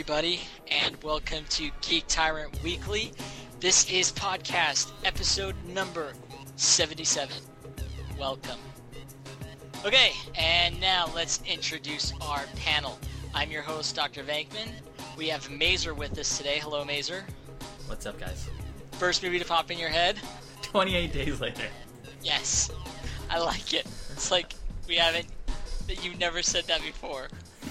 everybody, and welcome to Geek Tyrant Weekly. This is podcast episode number 77. Welcome. Okay, and now let's introduce our panel. I'm your host, Dr. Venkman. We have Mazer with us today. Hello, Mazer. What's up, guys? First movie to pop in your head? 28 days later. Yes. I like it. It's like you've never said that before.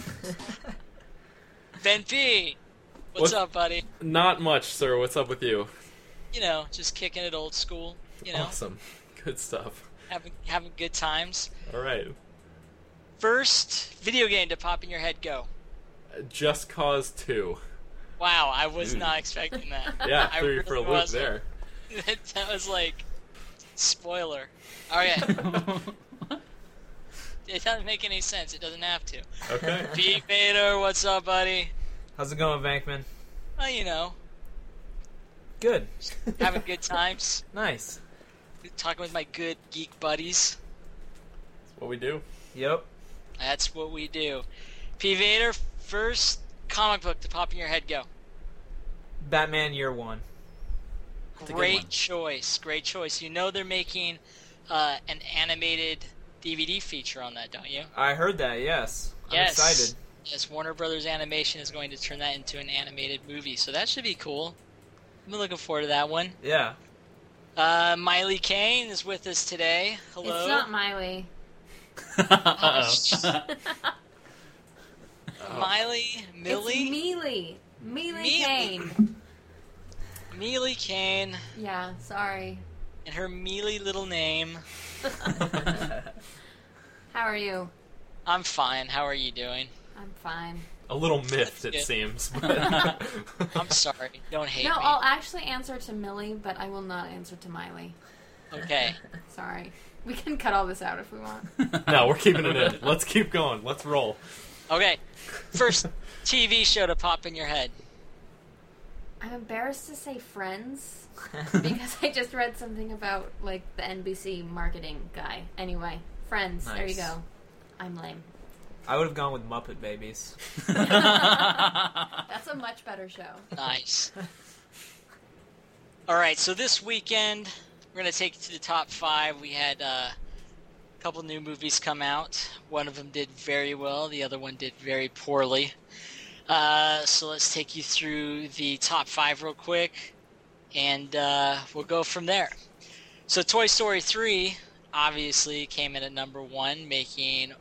Ben P, what's up, buddy? Not much, sir. What's up with you? You know, just kicking it old school. You know, Awesome. Good stuff. having good times. All right. First video game to pop in your head, go. Just Cause 2. Wow, I was not expecting that. Yeah, I threw you for a really loop wasn't. there. That was like, spoiler. Okay. It doesn't make any sense. It doesn't have to. Okay. Pete Bader, what's up, buddy? How's it going, Vankman? Well, you know, Good. having good times. Nice. Talking with my good geek buddies. That's what we do. Yep. That's what we do. P. Vader, first comic book to pop in your head, go. Batman Year One. a good Great one. choice. Great choice. You know they're making an animated DVD feature on that, don't you? I heard that, yes. I'm Yes. excited. Yes, Warner Brothers Animation is going to turn that into an animated movie, so that should be cool. I'm looking forward to that one. Yeah. Miley Kane is with us today. Hello. It's not Miley. Miley, Millie, It's Mealy. Mealy Mealy. Kane. Mealy Kane, Yeah, sorry. and her mealy little name. How are you? I'm fine. How are you doing? I'm fine. A little miffed, That's it good. seems. I'm sorry. Don't hate No, me. I'll actually answer to Millie, but I will not answer to Miley. Okay. Sorry. We can cut all this out if we want. No, we're keeping it in. Let's keep going. Let's roll. Okay. First TV show to pop in your head. I'm embarrassed to say Friends because I just read something about like the NBC marketing guy. Anyway, Friends. There you Nice. go. I'm lame. I would have gone with Muppet Babies. That's a much better show. Nice. All right. So this weekend, we're going to take you to the top 5. We had a couple new movies come out. One of them did very well. The other one did very poorly. So let's take you through the top 5 real quick, and we'll go from there. So Toy Story 3 obviously came in at number 1, making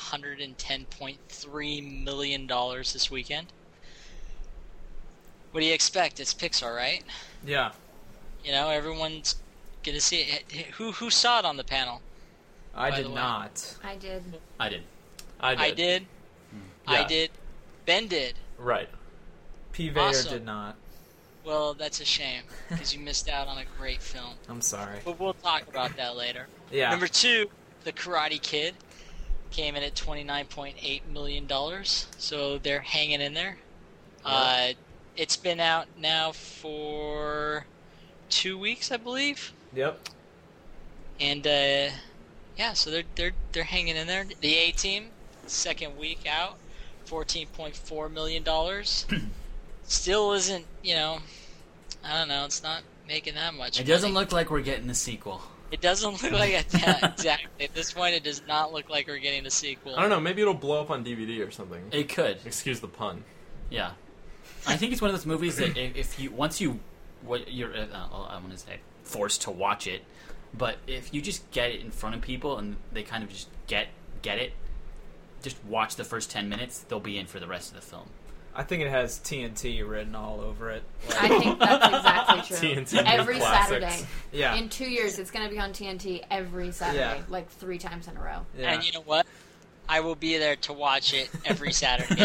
$110.3 million this weekend. What do you expect? It's Pixar, right? Yeah. You know, everyone's gonna see it. Who saw it on the panel? I By did the way. not. I did. I did. I did. I Yeah. did. Ben did. Right. P. Vader Awesome. did not. Well, that's a shame because you missed out on a great film. I'm sorry. But we'll talk about that later. Yeah. Number 2, The Karate Kid, came in at $29.8 million. So they're hanging in there. It's been out now for 2 weeks, I believe. Yep. And yeah, so they're hanging in there. The A-Team, second week out, $14.4 million. Still isn't, you know, I don't know. It's not making that much. It doesn't money. look like we're getting a sequel. It doesn't look like it. Yeah, exactly. At this point, it does not look like we're getting a sequel. I don't know. Maybe it'll blow up on DVD or something. It could. Excuse the pun. Yeah. I think it's one of those movies that if you once you what you're I'm going to say forced to watch it, but if you just get it in front of people and they kind of just get it, just watch the first 10 minutes, they'll be in for the rest of the film. I think it has TNT written all over it. I think that's exactly true. TNT Every classics. Saturday. Yeah. In 2 years, it's going to be on TNT every Saturday, Yeah. like 3 times in a row. Yeah. And you know what? I will be there to watch it every Saturday.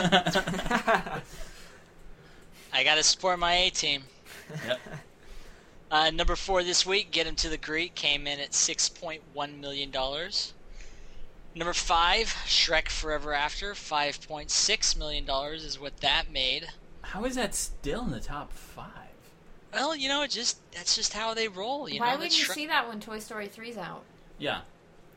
I got to support my A-Team. Yep. Number 4 this week, Get Him to the Greek, came in at $6.1 million. Number 5, Shrek Forever After, $5.6 million is what that made. How is that still in the top 5? Well, you know, that's just how they roll. Why know, would you see that when Toy Story 3's out? Yeah.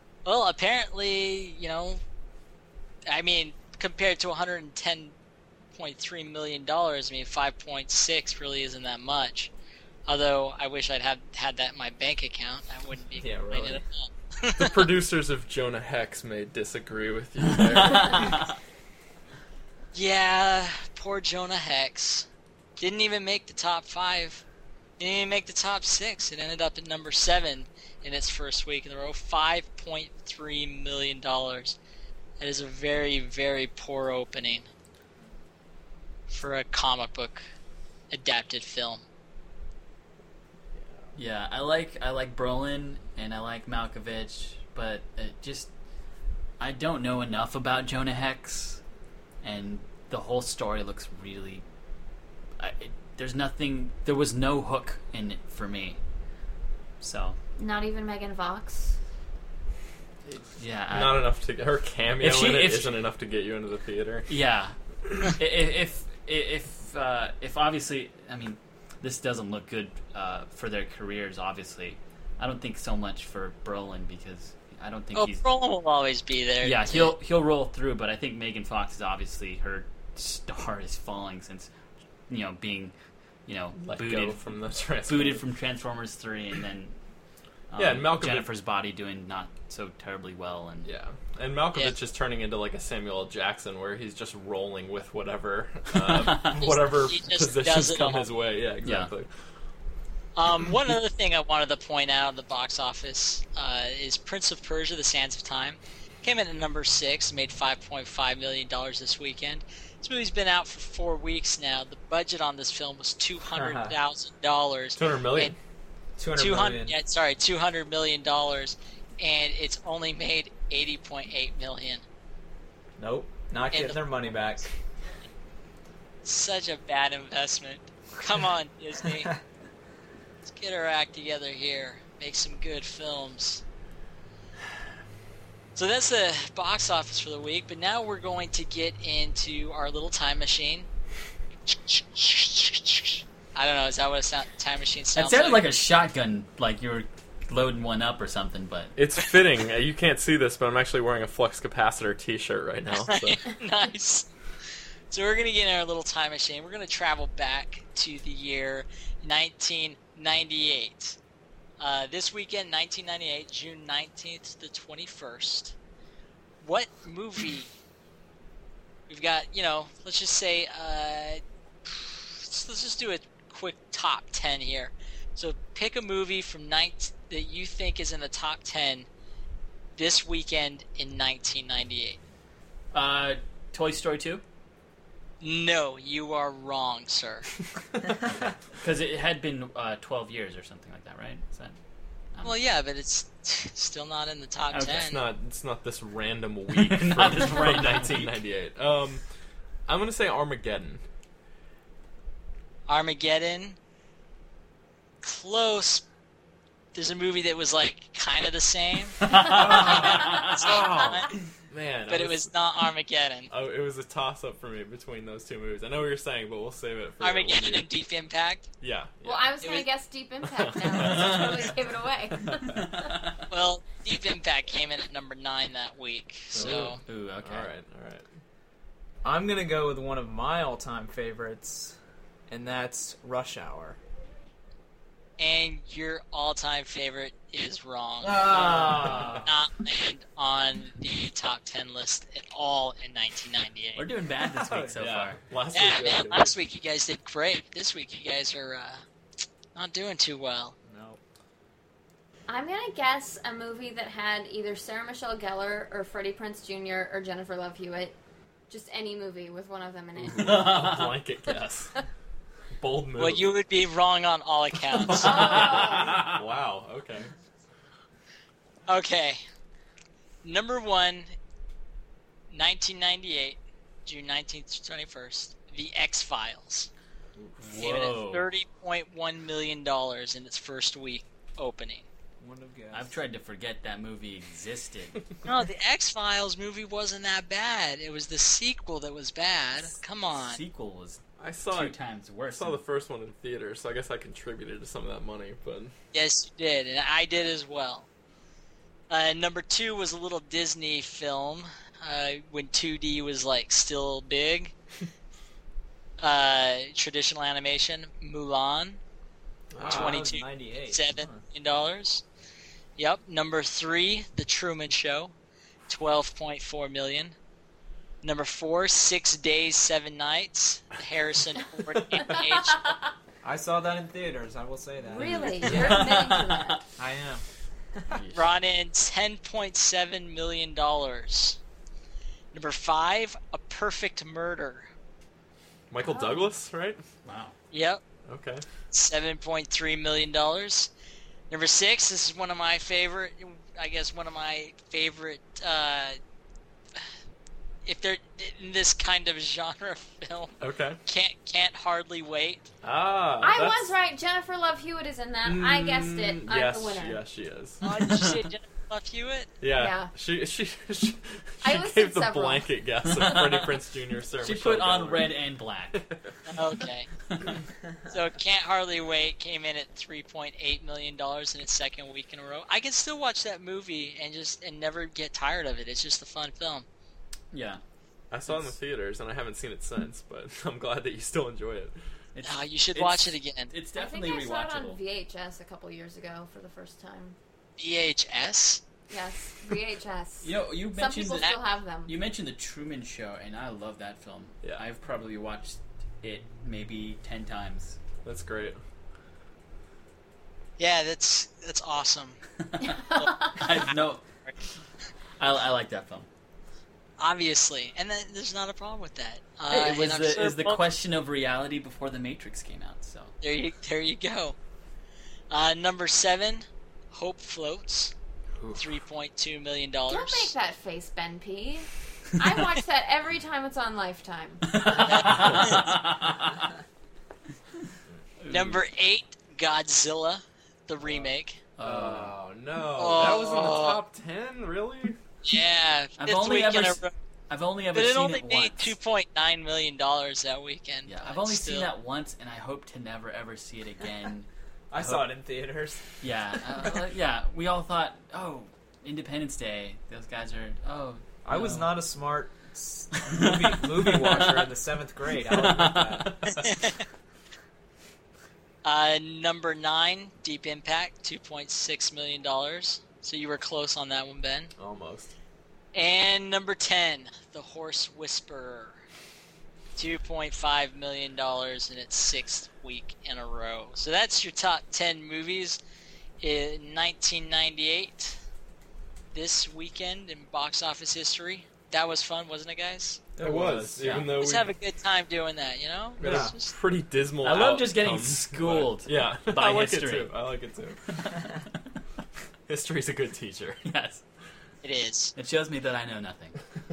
Well, apparently, you know, I mean, compared to $110 $5.3 million. I mean, 5.6 really isn't that much. Although I wish I'd had that in my bank account. I wouldn't be Yeah, complaining really. at all. The producers of Jonah Hex may disagree with you there. Yeah, poor Jonah Hex. Didn't even make the top 5. Didn't even make the top 6. It ended up at number 7 in its first week in a row. $5.3 million. That is a very, very poor opening for a comic book adapted film. Yeah, I like Brolin and I like Malkovich, but I don't know enough about Jonah Hex, and the whole story looks really. There was no hook in it for me. So. Not even Megan Fox. Yeah. Not enough to her cameo If she- in it if- isn't enough to get you into the theater. Yeah. if obviously, I mean, this doesn't look good for their careers. Obviously, I don't think so much for Brolin because I don't think he's. Brolin will always be there. Yeah, he'll roll through, but I think Megan Fox is obviously her star is falling since being Let go booted from the Transformers. booted from Transformers 3, and then Yeah, and Malkovich- Jennifer's Body doing not so terribly well, and Yeah, and Malkovich is turning into like a Samuel L. Jackson, where he's just rolling with whatever whatever He just does positions it come all. his way. Yeah, exactly. One other thing I wanted to point out at the box office is Prince of Persia: The Sands of Time. Came in at number 6, made $5.5 million this weekend. This movie's been out for 4 weeks now. The budget on this film was $200,000. $200 million. $200 million, and it's only made $80.8 million. Nope. Not And getting the- their money back. Such a bad investment. Come on, Disney. Let's get our act together here. Make some good films. So that's the box office for the week, but now we're going to get into our little time machine. I don't know, is that what a time machine it sounds sounded like a shotgun, like you were loading one up or something. But It's fitting. You can't see this, but I'm actually wearing a Flux Capacitor T-shirt right now. So. Nice. So we're going to get in our little time machine. We're going to travel back to the year 1998. This weekend, 1998, June 19th to the 21st. What movie? We've got, let's just say, let's just do a quick top 10 here. So pick a movie from that you think is in the top 10 this weekend in 1998. Toy Story 2? No, you are wrong, sir. Because it had been 12 years or something like that, right? Is that, Well, yeah, but it's still not in the top Okay. 10. It's not this random week Not from this random 1998. I'm gonna say Armageddon. Armageddon. Close. There's a movie that was like kind of the same. Man, But it was not Armageddon. Oh, it was a toss-up for me between those two movies. I know what you're saying, but we'll save it for Armageddon when you- and Deep Impact. Yeah. Well, I was It going to was- guess Deep Impact now. Let's totally give it away. Well, Deep Impact came in at number 9 that week. So Ooh, okay. All right. I'm gonna go with one of my all-time favorites, and that's Rush Hour. and your all-time favorite is wrong. Ah. Not land on the top 10 list at all in 1998. We're doing bad this week so far. Last Yeah, week, man, last week you guys did great. This week you guys are not doing too well. No. I'm gonna guess a movie that had either Sarah Michelle Gellar or Freddie Prinze Jr. or Jennifer Love Hewitt. Just any movie with one of them in it. a blanket guess. Bold move. Well, you would be wrong on all accounts. Wow. Okay. Okay. Number 1, 1998, June 19th to 21st, The X-Files. Came in at Whoa. $30.1 million in its first week opening. Wouldn't have guessed. I've tried to forget that movie existed. No, the X-Files movie wasn't that bad. It was the sequel that was bad. Come on. Sequel was I saw 2 it. times I worse. saw the first one in theater, so I guess I contributed to some of that money. But Yes, you did, and I did as well. Number 2 was a little Disney film when 2D was like still big. traditional animation, Mulan, Wow, $22.7 98. million. Yep. Number 3, The Truman Show, $12.4 million. Number 4, 6 Days, 7 Nights, the Harrison Ford animation. I saw that in theaters. I will say that. Really? You're admitting to that. I am. Brought in $10.7 million. Number 5, A Perfect Murder. Michael Douglas, right? Wow. Yep. Okay. $7.3 million. Number 6, this is one of my favorite, if they're in this kind of genre film, Okay. Can't Hardly Wait. I was right. Jennifer Love Hewitt is in that. I guessed it. I'm yes, the winner. Yes, she is. Oh, did you say Jennifer Love Hewitt? Yeah. Yeah. She I listed gave the several. blanket guess of Freddie Prinze Jr. Sarah She Michelle put on Gellar. red and black. Okay. So Can't Hardly Wait came in at $3.8 million in its second week in a row. I can still watch that movie and never get tired of it. It's just a fun film. Yeah. I saw it in the theaters, and I haven't seen it since, but I'm glad that you still enjoy it. You should watch it again. It's I definitely think I saw it on rewatchable. VHS a couple years ago for the first time. VHS? Yes, VHS. You know, you Some mentioned people that. still have them. You mentioned the Truman Show, and I love that film. Yeah. I've probably watched it maybe 10 times. That's great. Yeah, that's awesome. I like that film. Obviously. And there's not a problem with that. Hey, it was and I'm sure the question of reality before The Matrix came out. So There you go. Number 7, Hope Floats, $3.2 million. Don't make that face, Ben P. I watch that every time it's on Lifetime. Number 8, Godzilla, the remake. Oh, no. Oh. That was in the top 10? Really? Yeah, I've fifth only week ever in a s- row. I've only ever But it seen only it made once. $2.9 million that weekend. Yeah, but I've only still. seen that once, and I hope to never ever see it again. I saw it in theaters. Yeah, yeah. We all thought, oh, Independence Day. Those guys are. Oh, I was no. not a smart movie watcher in the 7th grade. I'll admit that. Number 9, Deep Impact, $2.6 million. So you were close on that one, Ben. Almost. And number 10, The Horse Whisperer, $2.5 million in its 6th week in a row. So that's your top 10 movies in 1998. This weekend in box office history. That was fun, wasn't it, guys? It was, yeah. even though Let's we have a good time doing that, you know? had a It's just- pretty dismal I love just getting outcome, schooled but- Yeah, by I like history. it too. I like it too. History's a good teacher. Yes, it is. it shows me that I know nothing.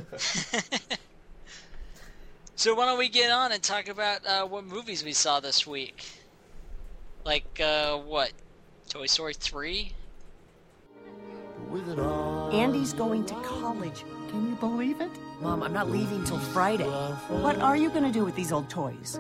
So why don't we get on and talk about what movies we saw this week? Like, what? Toy Story 3? Andy's going to college. Can you believe it? Mom, I'm not leaving till Friday. What are you going to do with these old toys?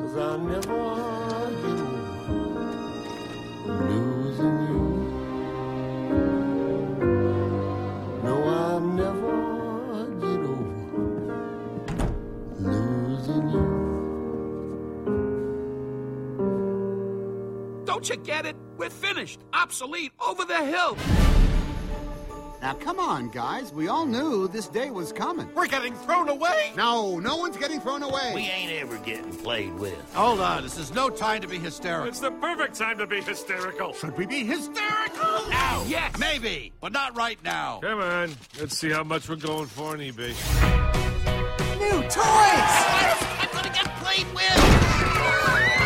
Don't you get it? We're finished. Obsolete. Over the hill. Now, come on, guys. We all knew this day was coming. We're getting thrown away. No, no one's getting thrown away. We ain't ever getting played with. Hold on. This is no time to be hysterical. It's the perfect time to be hysterical. Should we be hysterical? Now. Yes. Maybe. But not right now. Come on, let's see how much we're going for on eBay. New toys! I'm gonna get played with.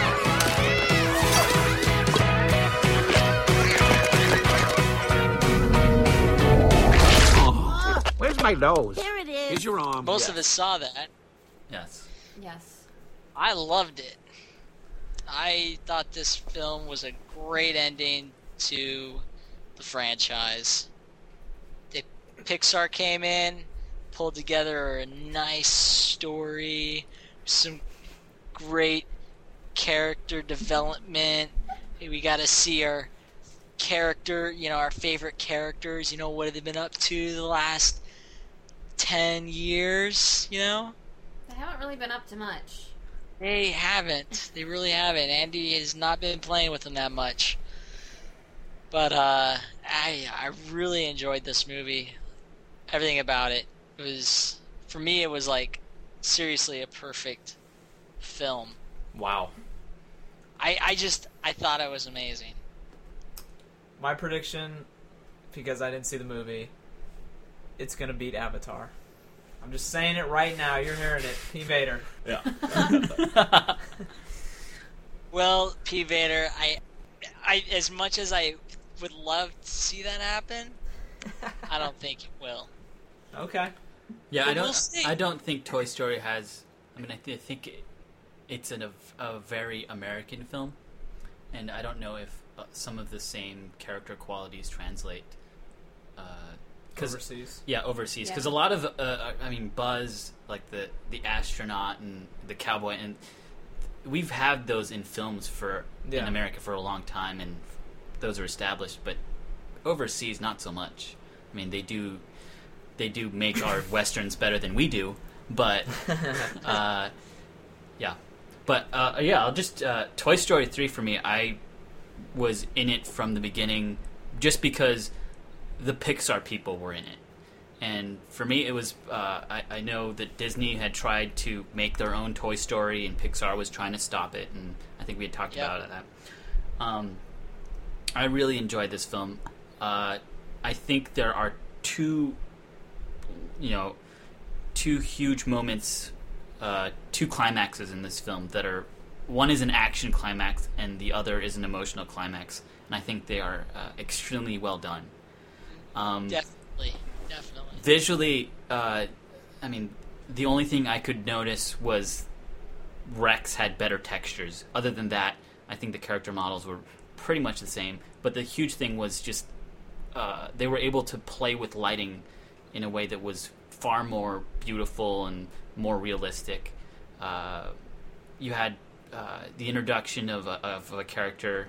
Where's my nose? There it is. Here's your arm. Most of us saw that. Yes. Yes. I loved it. I thought this film was a great ending to the franchise. Pixar came in, pulled together a nice story, some great character development. We got to see our character, our favorite characters, what have they been up to the last 10 years, They haven't really been up to much. They haven't. They really haven't. Andy has not been playing with them that much. But I really enjoyed this movie. Everything about it was, for me, it was like seriously a perfect film. Wow. I thought it was amazing. My prediction, because I didn't see the movie, it's gonna beat Avatar. I'm just saying it right now. You're hearing it. P. Vader. Yeah. Well, P. Vader, I as much as I would love to see that happen, I don't think it will. Okay. Yeah, But we'll see. I don't think Toy Story has. I mean, I think it's a very American film, and I don't know if some of the same character qualities translate. Overseas. Yeah, overseas. Because Yeah. a lot of, I mean, Buzz, like the astronaut and the cowboy, and we've had those in films in America for a long time, and those are established. But overseas, not so much. I mean, they do make our westerns better than we do, but yeah. But yeah, I'll just Toy Story 3 for me. I was in it from the beginning, just because the Pixar people were in it. And for me, it was, I know that Disney had tried to make their own Toy Story, and Pixar was trying to stop it, and I think we had talked about that. I really enjoyed this film. I think there are two huge moments, two climaxes in this film that are, one is an action climax, and the other is an emotional climax, and I think they are extremely well done. Definitely. Visually, I mean, the only thing I could notice was Rex had better textures. Other than that, I think the character models were pretty much the same. But the huge thing was just they were able to play with lighting in a way that was far more beautiful and more realistic. You had the introduction of a character,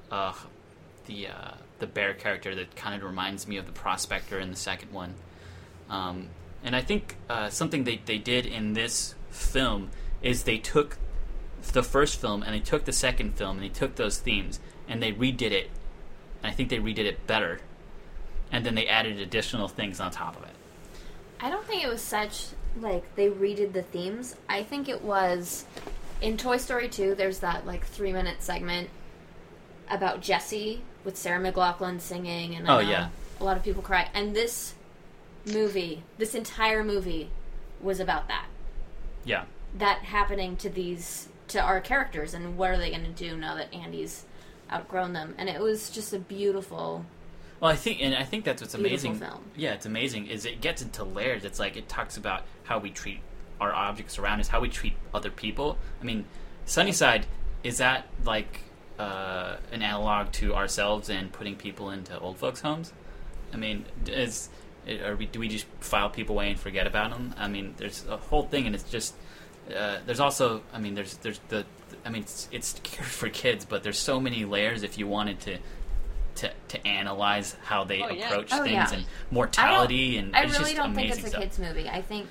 the bear character that kind of reminds me of the Prospector in the second one. And I think something they did in this film is they took the first film and they took the second film and they took those themes and they redid it. And I think they redid it better. And then they added additional things on top of it. I don't think it was such, like, they redid the themes. I think it was, in Toy Story 2, there's that, 3-minute segment about Jessie with Sarah McLachlan singing, and I know a lot of people cry. And this entire movie was about that. Yeah. That happening to our characters, and what are they going to do now that Andy's outgrown them? And it was just a beautiful... Well, I think that's what's amazing. Film. Yeah, it's amazing. Is it gets into layers. It's like it talks about how we treat our objects around us, how we treat other people. I mean, Sunnyside, is that like an analog to ourselves and putting people into old folks' homes? I mean, do we just file people away and forget about them? I mean, there's a whole thing, and it's just there's also, I mean, there's the I mean, it's geared for kids, but there's so many layers if you wanted to analyze how they approach things and mortality, and I it's really just don't think amazing it's a kids movie. I think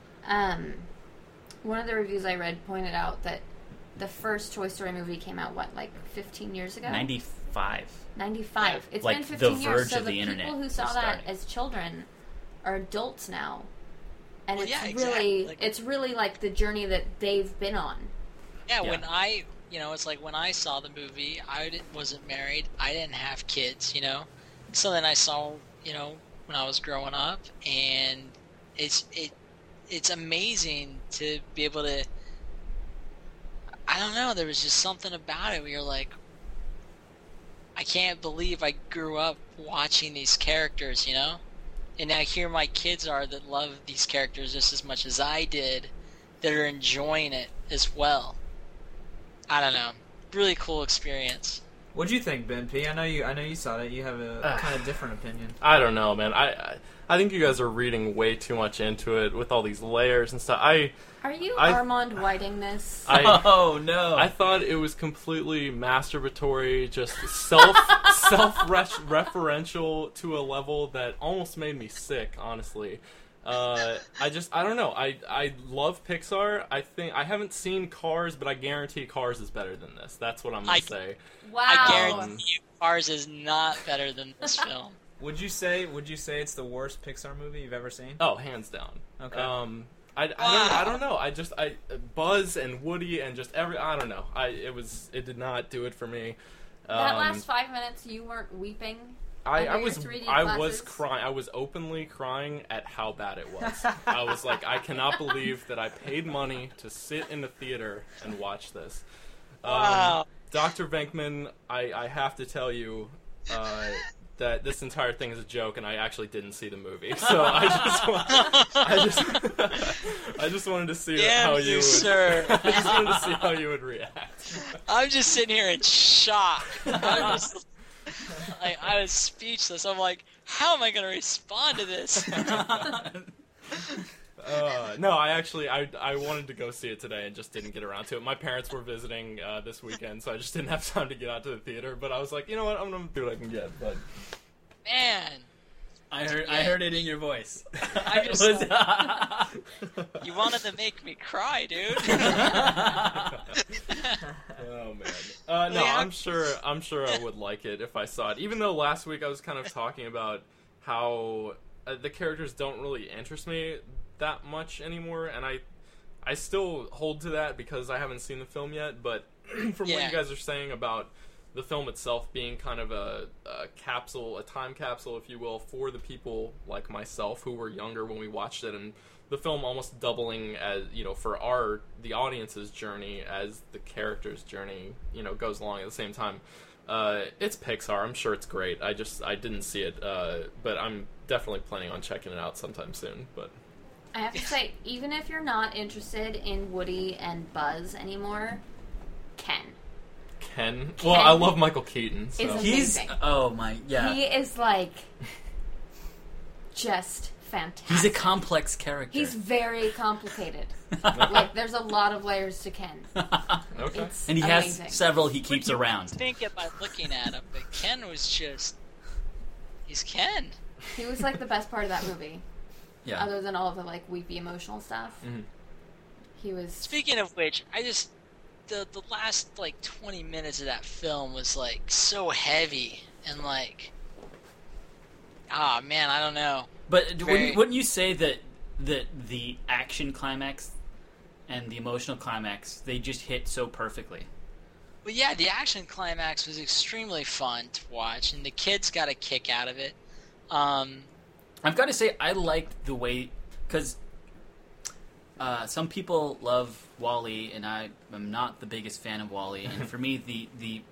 one of the reviews I read pointed out that the first Toy Story movie came out 15 years ago? 95. 95. It's like been 15 the years. verge So of the the internet people who saw was that starting. as children are adults now, and Well, it's yeah, really exactly. it's really like the journey that they've been on. Yeah, when I, it's like when I saw the movie, wasn't married. I didn't have kids, So then I saw, when I was growing up, and it's amazing to be able to. I don't know. There was just something about it where you're like, I can't believe I grew up watching these characters, And now here my kids are that love these characters just as much as I did, that are enjoying it as well. I don't know. Really cool experience. What'd you think, Ben P? I know you saw that. You have a kind of different opinion. I don't know, man. I think you guys are reading way too much into it with all these layers and stuff. Are you Armand Whiting this? Oh no! I thought it was completely masturbatory, just self-referential to a level that almost made me sick, honestly. I don't know. I love Pixar. I haven't seen Cars, but I guarantee Cars is better than this. That's what I'm gonna say. Wow. I guarantee you Cars is not better than this film. Would you say it's the worst Pixar movie you've ever seen? Oh, hands down. Okay. I don't know. I Buzz and Woody and just I don't know. It did not do it for me. That last 5 minutes, you weren't weeping. I was 3D I was glasses? crying. I was openly crying at how bad it was. I was like, I cannot believe that I paid money to sit in the theater and watch this. Wow. Dr. Venkman, I have to tell you that this entire thing is a joke, and I actually didn't see the movie. So I just wanted to see how you would, sir. I just wanted to see how you would react. I'm just sitting here in shock. I was speechless. I'm like, how am I going to respond to this? No, I wanted to go see it today and just didn't get around to it. My parents were visiting this weekend, so I just didn't have time to get out to the theater. But I was like, you know what, I'm gonna do what I can get. But Man, I heard it in your voice. I just you wanted to make me cry, dude. Oh man, no, I'm sure I would like it if I saw it. Even though last week I was kind of talking about how the characters don't really interest me that much anymore, and I still hold to that because I haven't seen the film yet. But from what you guys are saying about the film itself being kind of a time capsule, if you will, for the people like myself who were younger when we watched it, and the film almost doubling as, for the audience's journey as the character's journey, goes along at the same time. It's Pixar. I'm sure it's great. I didn't see it, but I'm definitely planning on checking it out sometime soon. But I have to say, even if you're not interested in Woody and Buzz anymore, Ken. Well, I love Michael Keaton. So. He's He is like just fantastic. He's a complex character. He's very complicated. Like, there's a lot of layers to Ken. Okay. It's and he amazing. has several he keeps around. Think it by looking at him, but Ken was he's Ken. He was like the best part of that movie. Yeah. Other than all of the like weepy emotional stuff. Mm-hmm. He was. Speaking of which, the last like 20 minutes of that film was like so heavy and like, man, I don't know. But wouldn't you say that the action climax and the emotional climax, they just hit so perfectly? Well, yeah, the action climax was extremely fun to watch, and the kids got a kick out of it. I've got to say, I liked the way, because some people love WALL-E, and I am not the biggest fan of WALL-E. And for me, the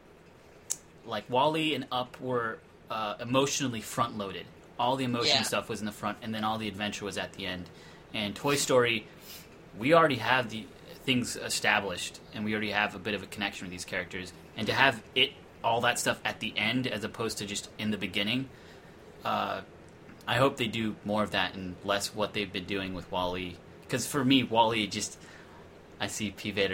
WALL-E and Up were emotionally front-loaded. All the emotion stuff was in the front, and then all the adventure was at the end. And Toy Story, we already have the things established, and we already have a bit of a connection with these characters. And to have all that stuff at the end, as opposed to just in the beginning, I hope they do more of that and less what they've been doing with WALL-E. Because for me, WALL-E just... I see P. Vader,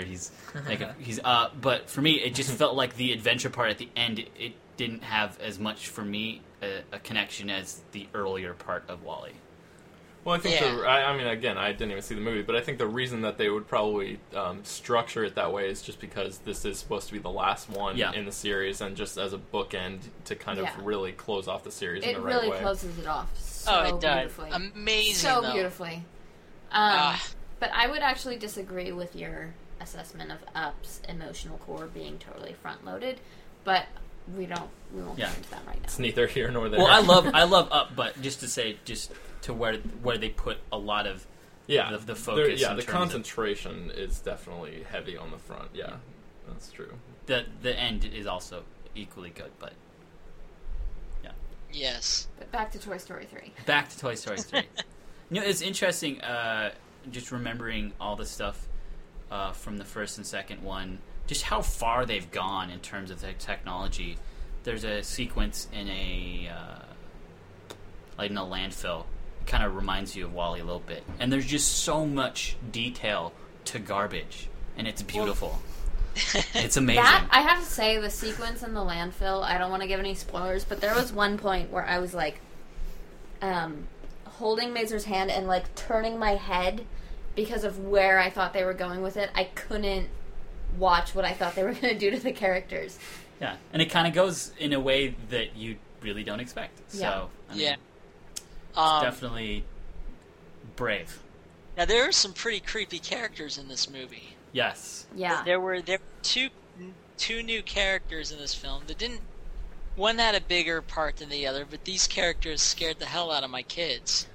but for me, it just felt like the adventure part at the end, it didn't have as much, for me, a connection as the earlier part of WALL-E. Well, I think I mean, again, I didn't even see the movie, but I think the reason that they would probably structure it that way is just because this is supposed to be the last one in the series, and just as a bookend to kind of really close off the series in the right way. It really closes it off it does. beautifully. Amazing, So beautifully. But I would actually disagree with your assessment of Up's emotional core being totally front-loaded, but we won't get into that right now. It's neither here nor there. Well, I love Up, but just to where they put a lot of the focus. The concentration is definitely heavy on the front. Yeah, that's true. The end is also equally good, but yeah. Yes. But back to Toy Story 3. Back to Toy Story 3. It's interesting. Just remembering all the stuff from the first and second one, just how far they've gone in terms of their technology. There's a sequence in a landfill. It kind of reminds you of WALL-E a little bit, and there's just so much detail to garbage, and it's beautiful. It's amazing. That, I have to say, the sequence in the landfill, I don't want to give any spoilers, but there was one point where I was like, holding Mazer's hand and like turning my head because of where I thought they were going with it. I couldn't watch what I thought they were going to do to the characters. Yeah, and it kind of goes in a way that you really don't expect. So, I mean, it's definitely brave. Now, there are some pretty creepy characters in this movie. Yes. Yeah. There were two new characters in this film that didn't... One had a bigger part than the other, but these characters scared the hell out of my kids.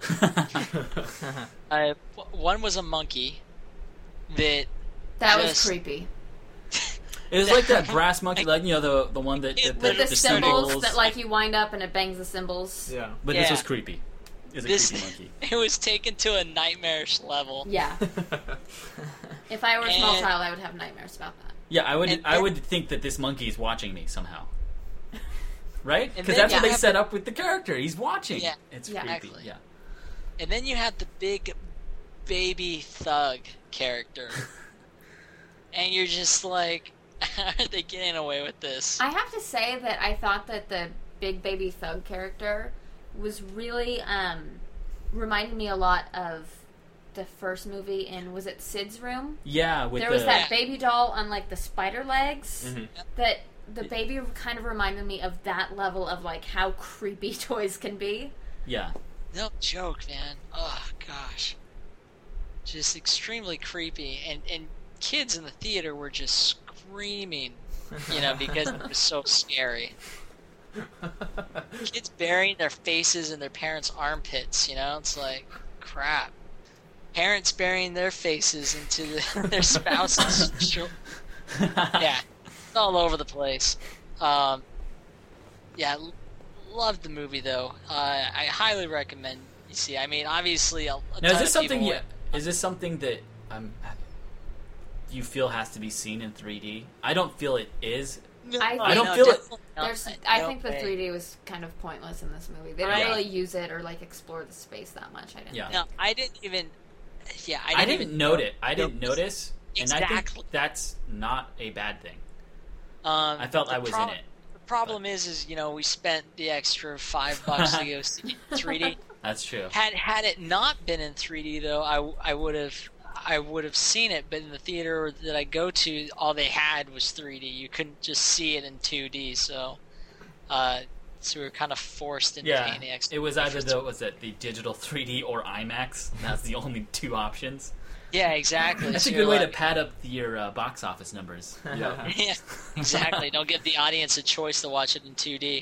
One was a monkey that was creepy. It was like that brass monkey, like, you know, the one that with the cymbals that like you wind up and it bangs the cymbals. Yeah, but this was creepy. It was a creepy monkey. It was taken to a nightmarish level. Yeah. If I were a small child, I would have nightmares about that. Yeah, I would think that this monkey is watching me somehow. Right? Because that's what they set up with the character. He's watching. Yeah, it's creepy. Exactly. Yeah. And then you have the big baby thug character. And you're just like, how are they getting away with this? I have to say that I thought that the big baby thug character was really reminded me a lot of the first movie in, was it Sid's Room? Yeah, there was that baby doll on like the spider legs that the baby kind of reminded me of that level of like how creepy toys can be. Yeah. No joke, man. Oh gosh. Just extremely creepy, and kids in the theater were just screaming, you know, because it was so scary. Kids burying their faces in their parents' armpits, you know? It's like, crap. Parents burying their faces into their spouses. Yeah, it's all over the place. Yeah, loved the movie, though. I highly recommend you see. I mean, obviously, a now, ton is this of something? people Is this something that you feel has to be seen in 3D? I don't feel it is. I don't feel it. I think the 3D was kind of pointless in this movie. They didn't really use it or like explore the space that much. I didn't. Yeah. No, I didn't even. Yeah, I didn't notice. I didn't notice, Exactly. and I think that's not a bad thing. I felt I was in it. The problem is you know, we spent the extra $5 to go see it in 3D. That's true. Had it not been in 3D though, I would have seen it. But in the theater that I go to, all they had was 3D. You couldn't just see it in 2D. So we were kind of forced into paying the extra. It was either the digital 3D or IMAX. That's the only two options. Yeah, exactly. That's so a good way to pad up your box office numbers. Yeah. Yeah, exactly. Don't give the audience a choice to watch it in 2D.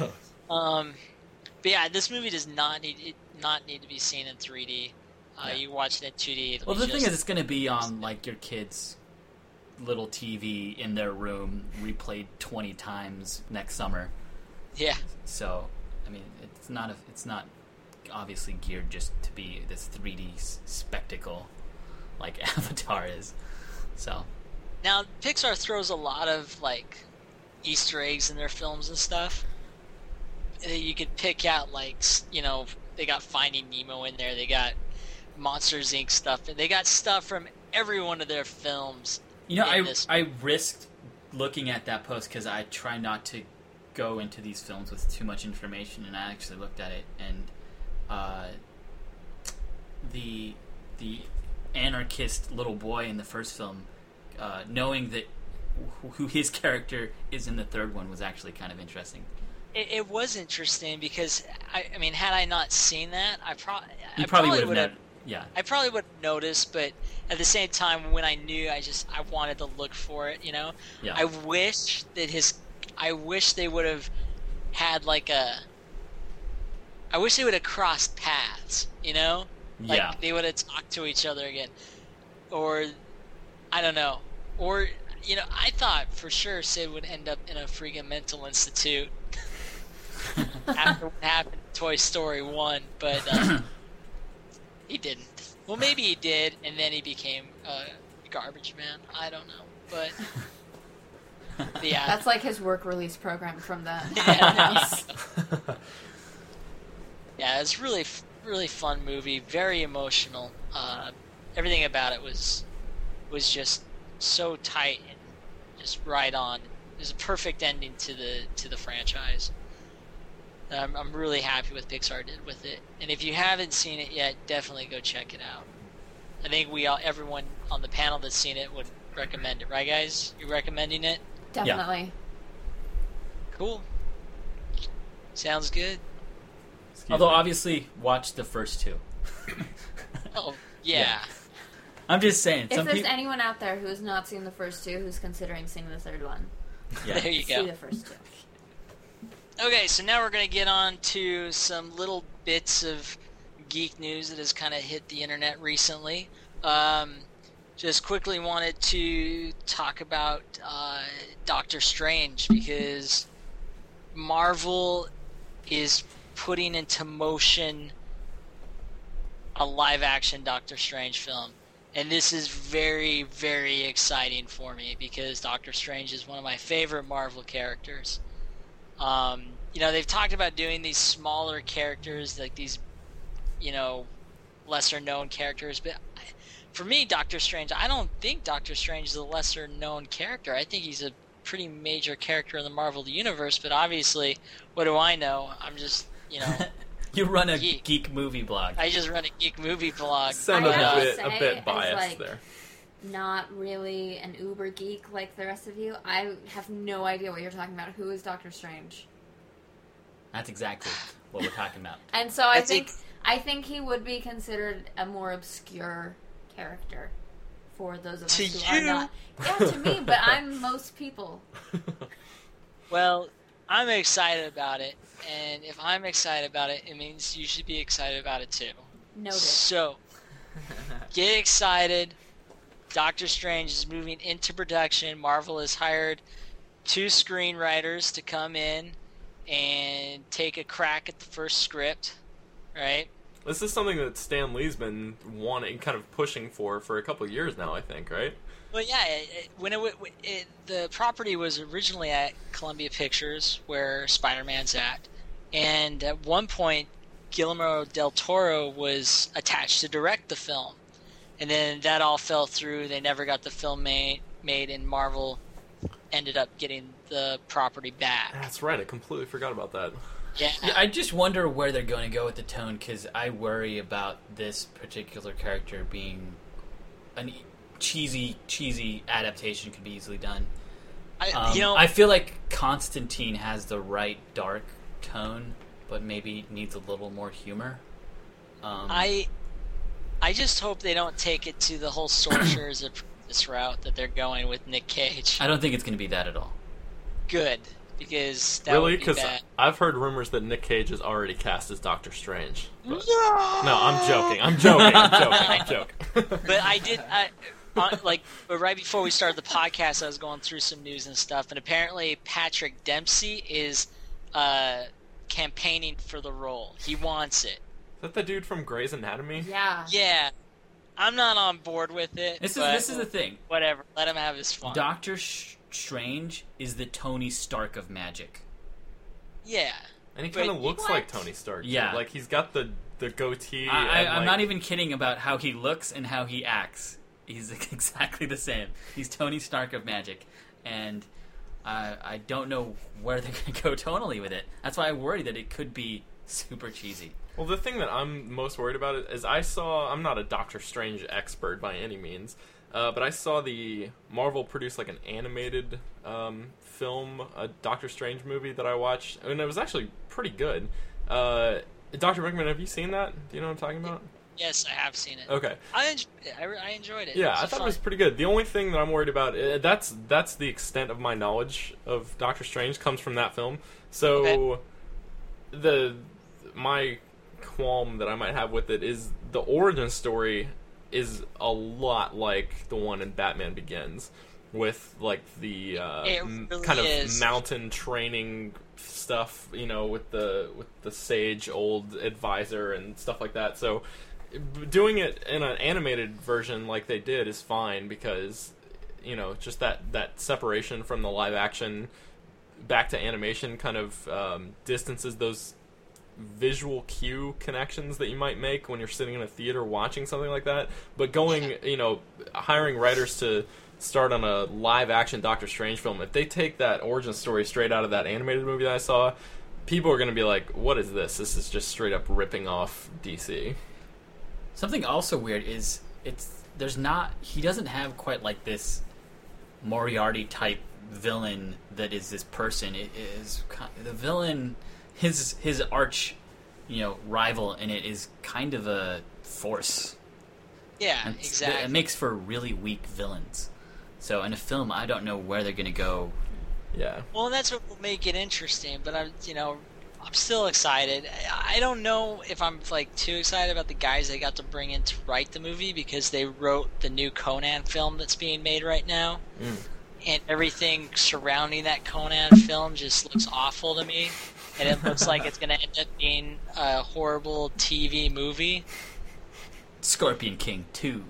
But yeah, this movie does not need to be seen in 3D. You watch it in 2D. Well, the thing is, it's going to be on like your kid's little TV in their room, replayed 20 times next summer. Yeah. So, I mean, it's not obviously geared just to be this 3D spectacle like Avatar is. So. Now, Pixar throws a lot of like Easter eggs in their films and stuff. You could pick out, like, you know, they got Finding Nemo in there, they got Monsters Inc. stuff, and they got stuff from every one of their films. You know, I risked looking at that post because I try not to go into these films with too much information, and I actually looked at it, and the anarchist little boy in the first film, knowing that who his character is in the third one was actually kind of interesting. It was interesting because I mean, had I not seen that, I probably would have. Yeah, I probably would have noticed, but at the same time, when I knew, I wanted to look for it. You know, yeah. I wish they would have had like I wish they would have crossed paths. You know, like they would have talked to each other again, or I don't know, or you know, I thought for sure Sid would end up in a freaking mental institute. After what happened in Toy Story 1, but he didn't. Well, maybe he did, and then he became a garbage man. I don't know, but yeah, that's like his work release program from the house. Yeah, it's really fun movie, very emotional. Everything about it was just so tight and just right on. It was a perfect ending to the franchise. I'm really happy with Pixar did with it. And if you haven't seen it yet, definitely go check it out. I think everyone on the panel that's seen it would recommend it, right, guys? You recommending it? Definitely. Yeah. Cool. Sounds good. Although, obviously, watch the first two. Oh, yeah. I'm just saying. If there's anyone out there who has not seen the first two who's considering seeing the third one, there you go. See the first two. Okay, so now we're going to get on to some little bits of geek news that has kind of hit the internet recently. Just quickly wanted to talk about Doctor Strange, because Marvel is putting into motion a live-action Doctor Strange film. And this is very, very exciting for me, because Doctor Strange is one of my favorite Marvel characters. They've talked about doing these smaller characters, like these, lesser-known characters. But for me, Doctor Strange, I don't think Doctor Strange is a lesser-known character. I think he's a pretty major character in the Marvel Universe. But obviously, what do I know? I'm just, You run a geek movie blog. I just run a geek movie blog. Sound a bit biased there. Not really an uber geek like the rest of you. I have no idea what you're talking about. Who is Doctor Strange? That's exactly what we're talking about. And so I think he would be considered a more obscure character for those of us who are not. Yeah, to me, but I'm most people. Well, I'm excited about it, and if I'm excited about it, it means you should be excited about it too. Noted. So, get excited. Doctor Strange is moving into production. Marvel has hired 2 screenwriters to come in and take a crack at the first script, right? This is something that Stan Lee's been wanting, kind of pushing for a couple of years now, I think, right? Well, yeah. The property was originally at Columbia Pictures, where Spider-Man's at, and at one point, Guillermo del Toro was attached to direct the film, and then that all fell through. They never got the film made, and Marvel ended up getting the property back. That's right. I completely forgot about that. Yeah. I just wonder where they're going to go with the tone, because I worry about this particular character being a cheesy adaptation could be easily done. I feel like Constantine has the right dark tone, but maybe needs a little more humor. I just hope they don't take it to the whole sorcerers apprentice route that they're going with Nick Cage. I don't think it's going to be that at all. Good, because that really, because I've heard rumors that Nick Cage is already cast as Doctor Strange. But... No, I'm joking. But I did. But right before we started the podcast, I was going through some news and stuff, and apparently Patrick Dempsey is campaigning for the role. He wants it. Is that the dude from Grey's Anatomy? Yeah. Yeah. I'm not on board with it. This is the thing. Whatever. Let him have his fun. Doctor Strange is the Tony Stark of magic. Yeah. And he kind of looks like Tony Stark. Yeah. Too. Like, he's got the goatee. I'm not even kidding about how he looks and how he acts. He's exactly the same. He's Tony Stark of magic. And I don't know where they're going to go tonally with it. That's why I worry that it could be super cheesy. Well, the thing that I'm most worried about is I'm not a Doctor Strange expert by any means, but I saw the Marvel produce like an animated film, a Doctor Strange movie that I watched, and it was actually pretty good. Dr. Bickman, have you seen that? Do you know what I'm talking about? Yes, I have seen it. Okay. I enjoyed it. Yeah, I thought it was pretty good. The only thing that I'm worried about, that's the extent of my knowledge of Doctor Strange comes from that film. So, my qualm that I might have with it is the origin story is a lot like the one in Batman Begins, with like the really kind is. of mountain training stuff, with the sage old advisor and stuff like that. So doing it in an animated version like they did is fine, because just that separation from the live action back to animation kind of distances those visual cue connections that you might make when you're sitting in a theater watching something like that. But hiring writers to start on a live action Doctor Strange film, if they take that origin story straight out of that animated movie that I saw, people are going to be like, what is this? This is just straight up ripping off DC. Something also weird is he doesn't have quite like this Moriarty type villain that is this person. It is the villain, his arch, rival in it is kind of a force. Yeah, exactly. It makes for really weak villains. So in a film, I don't know where they're going to go. Yeah. Well, and that's what will make it interesting. But I'm still excited. I don't know if I'm too excited about the guys they got to bring in to write the movie, because they wrote the new Conan film that's being made right now, and everything surrounding that Conan film just looks awful to me, and it looks like it's going to end up being a horrible TV movie. Scorpion King 2.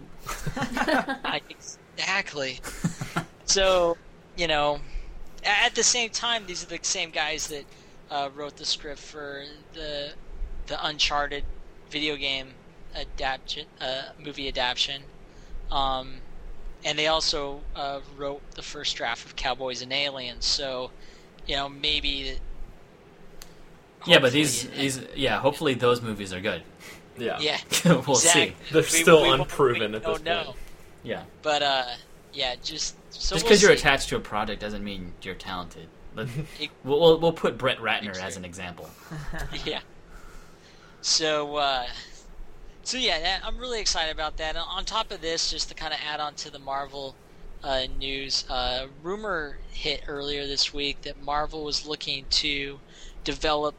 Exactly. So, at the same time, these are the same guys that wrote the script for the Uncharted video game movie adaptation, and they also wrote the first draft of Cowboys and Aliens. So, maybe. Yeah, but hopefully those movies are good. Yeah. Yeah. We'll see. They're still unproven at this point. No. Yeah. But just because you're attached to a product doesn't mean you're talented. We'll put Brett Ratner as an example. Yeah. So I'm really excited about that. And on top of this, just to kind of add on to the Marvel news, rumor hit earlier this week that Marvel was looking to develop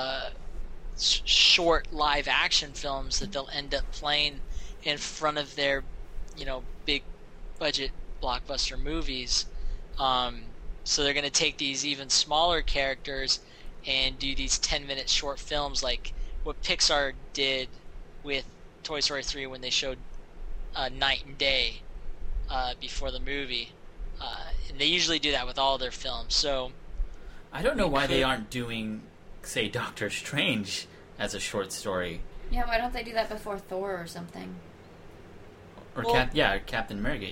short live action films that they'll end up playing in front of their big budget blockbuster movies. So they're going to take these even smaller characters and do these 10-minute short films like what Pixar did with Toy Story 3 when they showed Night and Day before the movie. And they usually do that with all their films. So I don't know why they aren't doing, say, Doctor Strange as a short story. Yeah, why don't they do that before Thor or something? Or Captain America.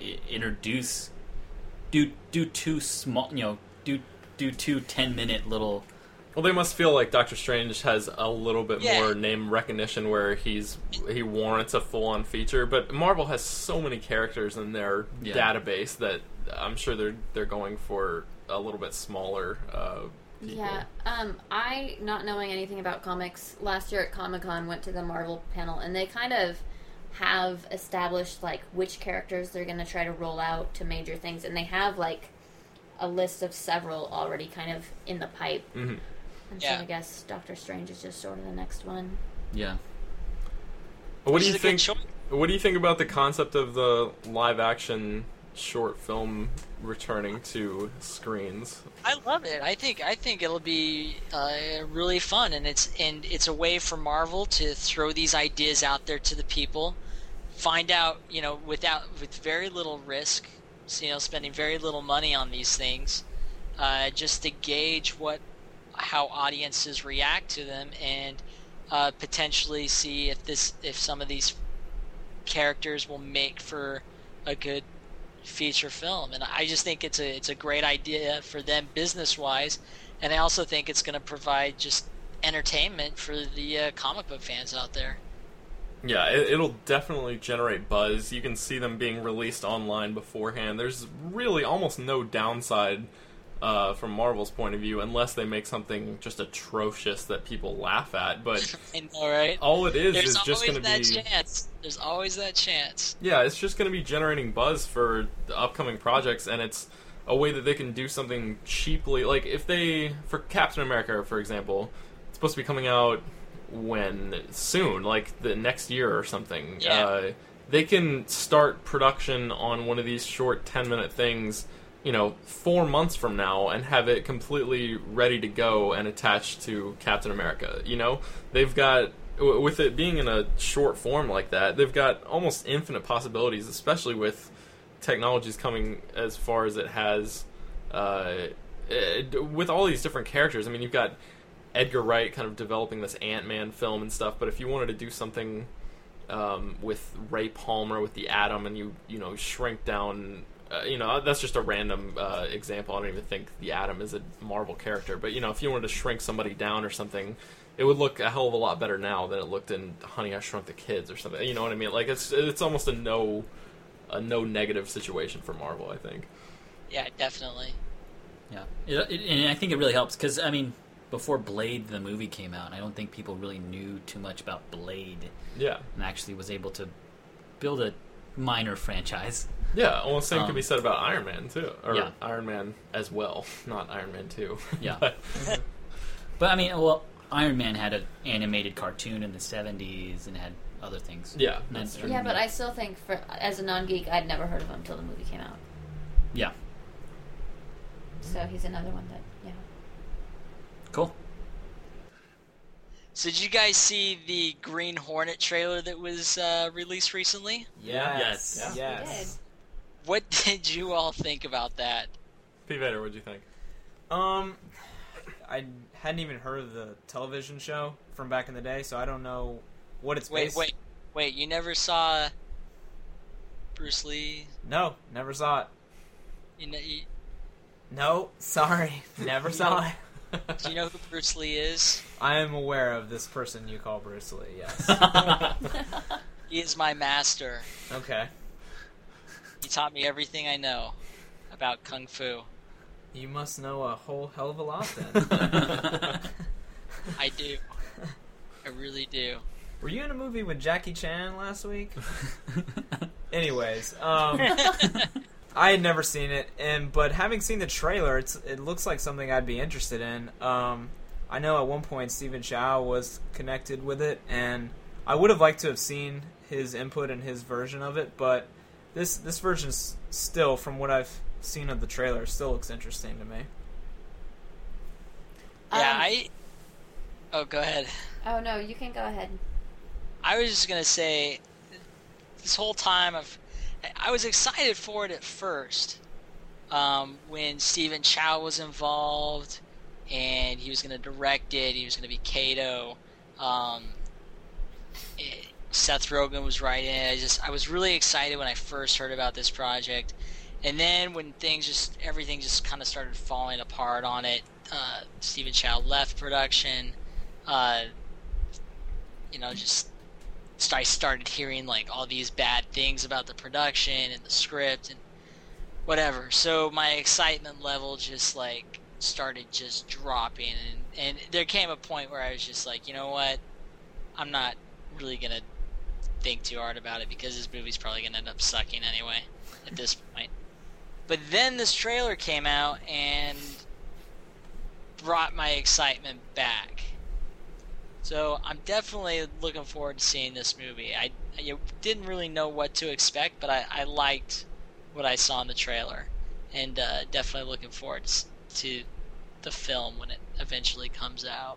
Do two small, do 2 10-minute little. Well, they must feel like Doctor Strange has a little bit more name recognition where he warrants a full-on feature. But Marvel has so many characters in their database that I'm sure they're going for a little bit smaller. People. Yeah, I, not knowing anything about comics, last year at Comic-Con went to the Marvel panel, and they kind of have established, which characters they're going to try to roll out to major things, and they have, a list of several already kind of in the pipe. Mm-hmm. And so I guess Doctor Strange is just sort of the next one. Yeah. What do you think? What do you think about the concept of the live-action short film returning to screens? I love it. I think it'll be really fun, and it's a way for Marvel to throw these ideas out there to the people, find out with very little risk, spending very little money on these things, just to gauge how audiences react to them, and potentially see if some of these characters will make for a good feature film. And I just think it's a great idea for them business wise, and I also think it's going to provide just entertainment for the comic book fans out there. Yeah, it'll definitely generate buzz. You can see them being released online beforehand. There's really almost no downside from Marvel's point of view, unless they make something just atrocious that people laugh at. But I know, right? All it is just going to be. There's always that chance. Yeah, it's just going to be generating buzz for the upcoming projects, and it's a way that they can do something cheaply. Like if for Captain America, for example, it's supposed to be coming out soon, like the next year or something. Yeah. They can start production on one of these short 10-minute things 4 months from now and have it completely ready to go and attached to Captain America. They've got, with it being in a short form like that, they've got almost infinite possibilities, especially with technologies coming as far as it has with all these different characters. I mean, you've got Edgar Wright kind of developing this Ant-Man film and stuff, but if you wanted to do something with Ray Palmer with the Atom, and you shrink down that's just a random example. I don't even think the Atom is a Marvel character, but if you wanted to shrink somebody down or something, it would look a hell of a lot better now than it looked in Honey, I Shrunk the Kids or something. You know what I mean? Like it's almost a no negative situation for Marvel, I think. Yeah, definitely. Yeah, and I think it really helps because before Blade the movie came out, I don't think people really knew too much about Blade. Yeah, and actually was able to build a minor franchise. Yeah, well, the same could be said about Iron Man, too. Or yeah. Iron Man as well, not Iron Man 2. Yeah. But, Iron Man had an animated cartoon in the 70s and had other things. Yeah, that's true. Yeah, but I still think, as a non-geek, I'd never heard of him until the movie came out. Yeah. So he's another one that, yeah. Cool. So did you guys see the Green Hornet trailer that was released recently? Yes. Yes. What did you all think about that? P. Vader, what'd you think? I hadn't even heard of the television show from back in the day, so I don't know what it's based. Wait! You never saw Bruce Lee? No, never saw it. No, sorry, never saw it. Do you know who Bruce Lee is? I am aware of this person you call Bruce Lee, yes. He is my master. Okay. He taught me everything I know about Kung Fu. You must know a whole hell of a lot, then. I do. I really do. Were you in a movie with Jackie Chan last week? Anyways, I had never seen it, but having seen the trailer, it looks like something I'd be interested in. I know at one point Stephen Chow was connected with it, and I would have liked to have seen his input and his version of it, but this version still, from what I've seen of the trailer, still looks interesting to me. Yeah, Oh, go ahead. Oh, no, you can go ahead. I was just going to say, this whole time I was excited for it at first, when Stephen Chow was involved, and he was going to direct it, he was going to be Kato, Seth Rogen was writing it. I was really excited when I first heard about this project, and then when everything just kind of started falling apart on it, Stephen Chow left production, I started hearing like all these bad things about the production and the script and whatever. So my excitement level just like started just dropping, and there came a point where I was just like, you know what, I'm not really gonna think too hard about it because this movie's probably gonna end up sucking anyway at this point. But then this trailer came out and brought my excitement back. So I'm definitely looking forward to seeing this movie. I didn't really know what to expect, but I liked what I saw in the trailer, and definitely looking forward to the film when it eventually comes out.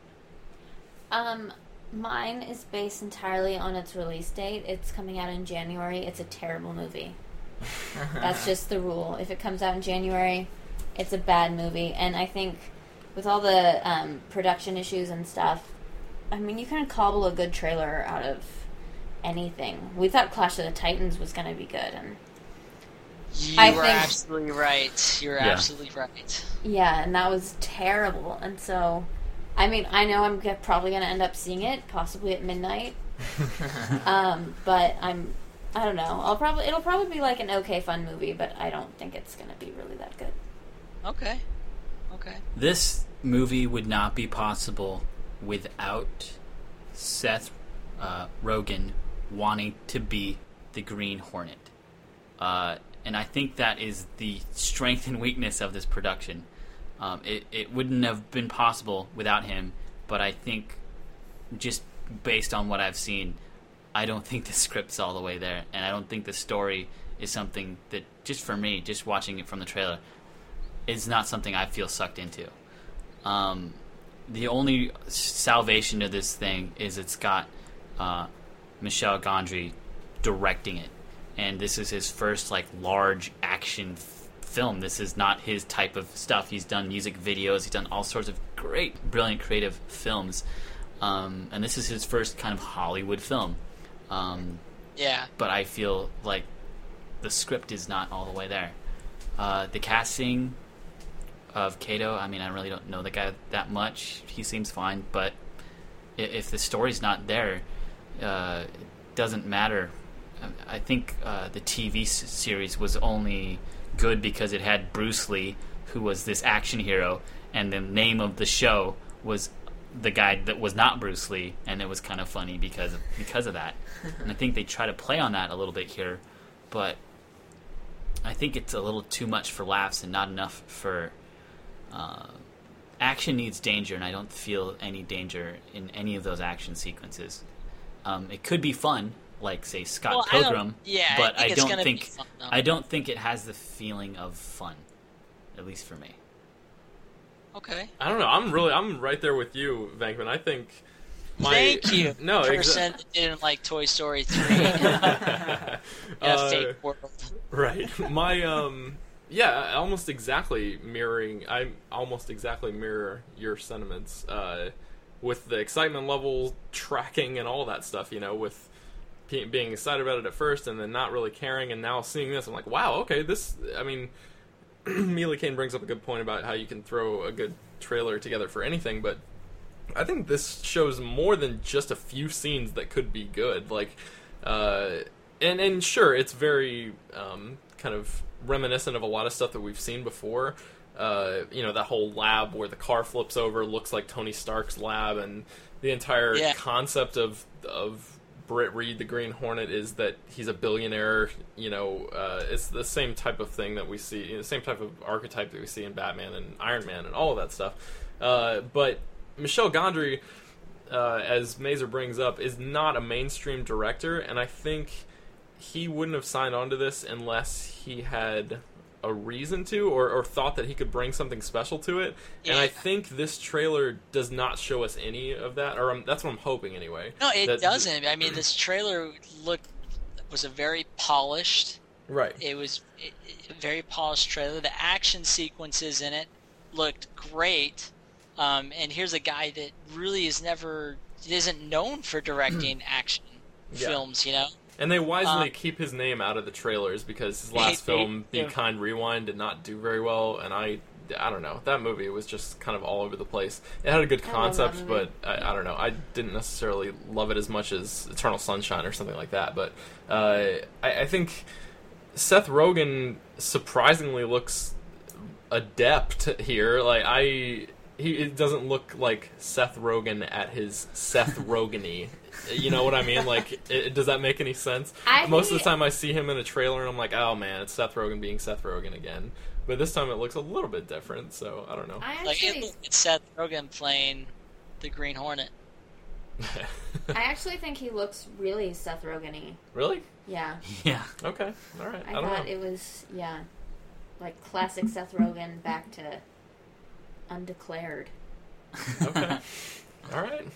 Mine is based entirely on its release date. It's coming out in January. It's a terrible movie. That's just the rule. If it comes out in January, it's a bad movie. And I think with all the production issues and stuff, you can cobble a good trailer out of anything. We thought Clash of the Titans was going to be good, and absolutely right. You're absolutely right. Yeah, and that was terrible. And so, I know I'm probably going to end up seeing it, possibly at midnight. But I don't know. It'll probably be like an okay fun movie, but I don't think it's going to be really that good. Okay. This movie would not be possible without Seth Rogen wanting to be the Green Hornet. And I think that is the strength and weakness of this production. It wouldn't have been possible without him, but I think just based on what I've seen, I don't think the script's all the way there, and I don't think the story is something that, just for me, just watching it from the trailer, is not something I feel sucked into. The only salvation to this thing is it's got Michel Gondry directing it, and this is his first large action film. This is not his type of stuff. He's done music videos, he's done all sorts of great, brilliant, creative films, and this is his first kind of Hollywood film. Yeah. But I feel like the script is not all the way there. The casting of Kato, I mean, I really don't know the guy that much. He seems fine, but if the story's not there, it doesn't matter. I think the TV series was only good because it had Bruce Lee, who was this action hero, and the name of the show was the guy that was not Bruce Lee, and it was kind of funny because of that. And I think they try to play on that a little bit here, but I think it's a little too much for laughs and not enough for action. Needs danger, and I don't feel any danger in any of those action sequences. It could be fun, like say Scott Pilgrim, but I don't think it has the feeling of fun, at least for me. Okay. I don't know. I'm right there with you, Venkman. I think Thank you. No, person that didn't like Toy Story 3. Fake world. Right. My I almost exactly mirror your sentiments with the excitement level tracking and all that stuff, with being excited about it at first and then not really caring, and now seeing this I'm like, wow, okay, Mila Kane brings up a good point about how you can throw a good trailer together for anything, but I think this shows more than just a few scenes that could be good. Like, and sure, it's very kind of reminiscent of a lot of stuff that we've seen before. That whole lab where the car flips over looks like Tony Stark's lab, and the entire concept of Britt Reed, the Green Hornet, is that he's a billionaire. It's the same type of thing that we see, the same type of archetype that we see in Batman and Iron Man and all of that stuff. But Michel Gondry, as Mazer brings up, is not a mainstream director, and I think he wouldn't have signed on to this unless he had a reason to, or thought that he could bring something special to it. Yeah. And I think this trailer does not show us any of that, or that's what I'm hoping anyway. No, it doesn't. This trailer was a very polished. Right. It was a very polished trailer. The action sequences in it looked great. And here's a guy that really isn't known for directing action films, And they wisely keep his name out of the trailers because his last film, Be Kind Rewind, did not do very well, and I don't know. That movie was just kind of all over the place. It had a good concept, but I don't know. I didn't necessarily love it as much as Eternal Sunshine or something like that. But I think Seth Rogen surprisingly looks adept here. He doesn't look like Seth Rogen at his Seth Rogen-y. You know what I mean? Does that make any sense? Most of the time I see him in a trailer and I'm like, oh man, it's Seth Rogen being Seth Rogen again. But this time it looks a little bit different, so I don't know. It's Seth Rogen playing the Green Hornet. I actually think he looks really Seth Rogen-y. Really? Yeah. Yeah. Okay. All right. I thought it was, like classic Seth Rogen back to Undeclared. Okay. All right.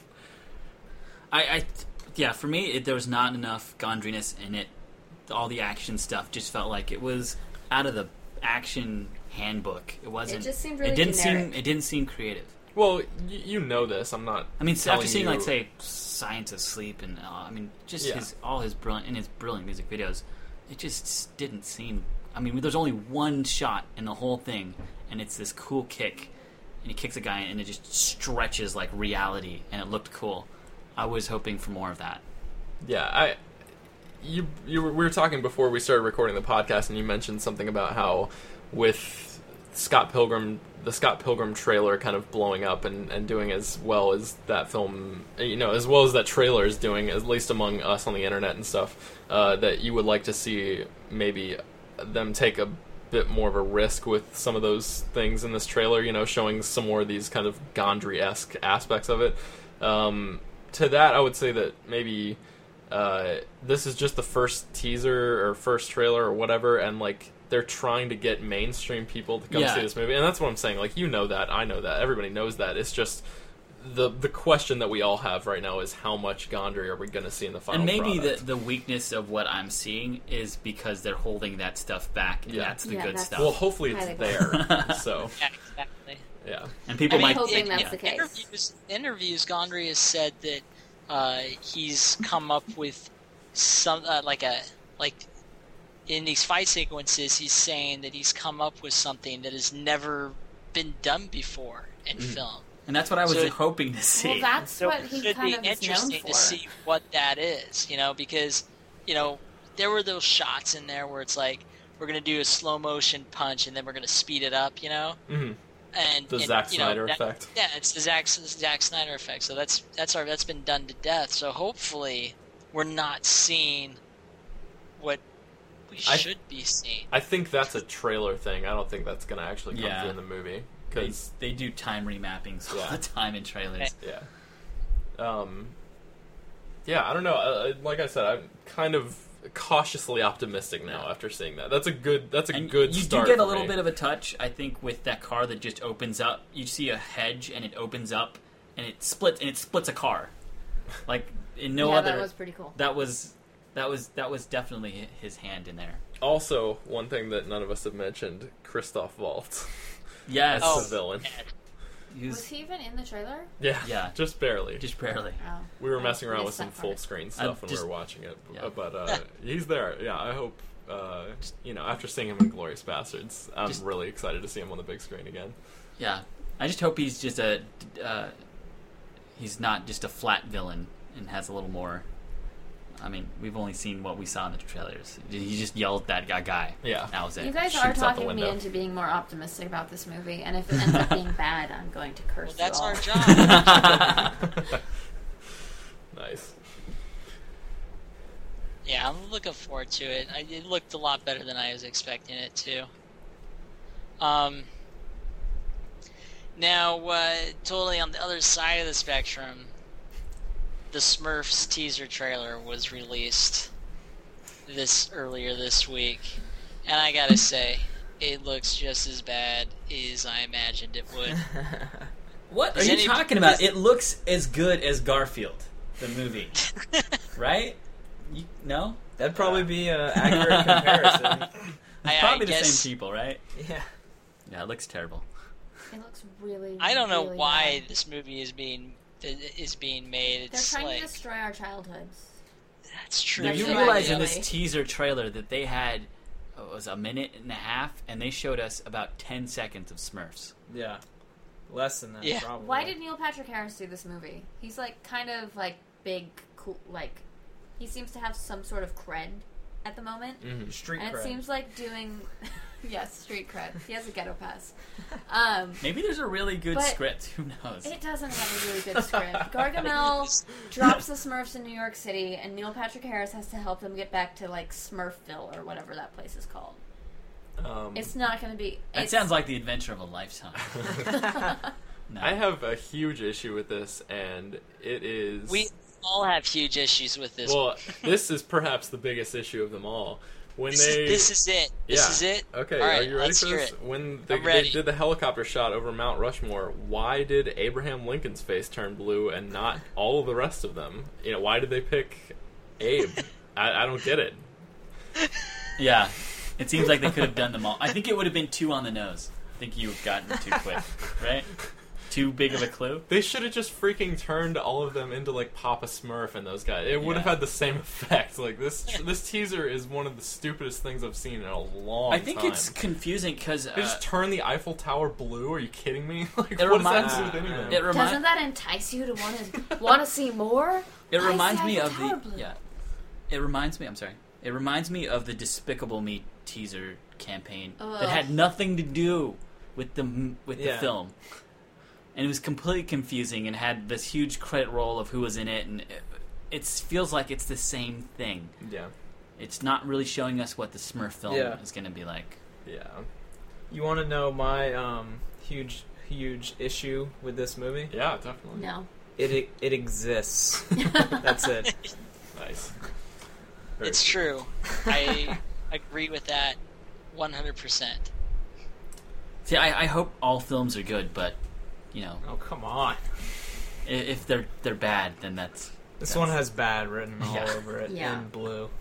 For me, there was not enough Gondryness in it. All the action stuff just felt like it was out of the action handbook. It wasn't. It just seemed really generic. It didn't seem creative. Well, you know this. I'm not. After seeing Science of Sleep and his brilliant music videos, it just didn't seem. There's only one shot in the whole thing, and it's this cool kick, and he kicks a guy, and it just stretches like reality, and it looked cool. I was hoping for more of that. Yeah, we were talking before we started recording the podcast, and you mentioned something about how with the Scott Pilgrim trailer kind of blowing up and doing as well as that film, as well as that trailer is doing, at least among us on the internet and stuff, that you would like to see maybe them take a bit more of a risk with some of those things in this trailer, showing some more of these kind of Gondry-esque aspects of it. To that, I would say that maybe this is just the first teaser or first trailer or whatever, and they're trying to get mainstream people to come see this movie, and that's what I'm saying. That, I know that, everybody knows that. It's just the question that we all have right now is how much Gondry are we going to see in the final product? And maybe the weakness of what I'm seeing is because they're holding that stuff back, and that's the good stuff. Well, hopefully it's there. So yeah, exactly. Yeah, and people might hoping that's the case. Interviews, Gondry has said that he's come up with some in these fight sequences, he's saying that he's come up with something that has never been done before in film. And that's what I was hoping to see. Well, that's what he should kind be of is known interesting for. to see what that is, because, there were those shots in there where it's like, we're going to do a slow motion punch and then we're going to speed it up, Mm-hmm. And the Zack Snyder effect. Yeah, it's the Zack Snyder effect. So that's been done to death. So hopefully we're not seeing what we should be seeing. I think that's a trailer thing. I don't think that's going to actually come through in the movie. Because they do time remappings all the time in trailers. Yeah. I don't know. Like I said, I'm kind of cautiously optimistic now after seeing that. That's a good You start. do get a little bit of a touch, I think, with that car that just opens up. You see a hedge and it opens up and it splits a car. Like in no other. That was pretty cool. That was definitely his hand in there. Also, one thing that none of us have mentioned: Christoph Waltz. Yes, as the villain. Was he even in the trailer? Yeah, just barely. Oh. We were messing around with some full screen stuff when we were watching it, but he's there. Yeah, I hope. After seeing him in Glorious Bastards, I'm really excited to see him on the big screen again. Yeah, I just hope he's just he's not just a flat villain and has a little more. I mean, we've only seen what we saw in the trailers. He just yelled at that guy. Yeah. That was it. You guys are talking me into being more optimistic about this movie, and if it ends up being bad, I'm going to curse you all. That's our job. Nice. Yeah, I'm looking forward to it. It looked a lot better than I was expecting it to. Now, totally on the other side of the spectrum, the Smurfs teaser trailer was released earlier this week, and I gotta say, it looks just as bad as I imagined it would. What are you talking about? It looks as good as Garfield, the movie, right? No, that'd probably be an accurate comparison. It's probably the same people, right? Yeah. Yeah, it looks terrible. It looks really. I don't know really why bad. this movie is being made. It's They're trying like, to destroy our childhoods. That's true. Now, you That's realize right, in this really. teaser trailer that they had it was a minute and a half, and they showed us about 10 seconds of Smurfs. Yeah, less than that. Yeah. Probably. Why did Neil Patrick Harris do this movie? He's like kind of like big, cool. Like he seems to have some sort of cred at the moment. Mm-hmm. Street and cred. it seems like doing. Yes, street cred. He has a ghetto pass. Maybe there's a really good but script. Who knows? It doesn't have a really good script. Gargamel drops the Smurfs in New York City, and Neil Patrick Harris has to help them get back to like Smurfville or whatever that place is called. It's not going to be. That sounds like the adventure of a lifetime. No. I have a huge issue with this, and it is. We all have huge issues with this. Well, this is perhaps the biggest issue of them all. When this is it. This is it. Okay, all right, are you ready let's for hear this? it. When I'm they ready. did the helicopter shot over Mount Rushmore, why did Abraham Lincoln's face turn blue and not all of the rest of them? Why did they pick Abe? I don't get it. Yeah, it seems like they could have done them all. I think it would have been too on the nose. I think you've gotten too quick, right? Too big of a clue? They should have just freaking turned all of them into like Papa Smurf and those guys. It would have had the same effect. Like this teaser is one of the stupidest things I've seen in a long time. I think it's confusing because they just turn the Eiffel Tower blue. Are you kidding me? Like It what reminds- does that do with anything? Doesn't that entice you to want to see more? It Why reminds is me Eiffel of Tower the blue? It reminds me. I'm sorry. It reminds me of the Despicable Me teaser campaign that had nothing to do with the film, and it was completely confusing and had this huge credit roll of who was in it, and it feels like it's the same thing. Yeah, it's not really showing us what the Smurf film is going to be like. Yeah, you want to know my huge issue with this movie? Yeah, definitely. No. It exists. That's it. Nice. It's true. I agree with that 100%. See, I hope all films are good, but oh come on, if they're bad, then that's this one has bad written all over it Yeah. in blue.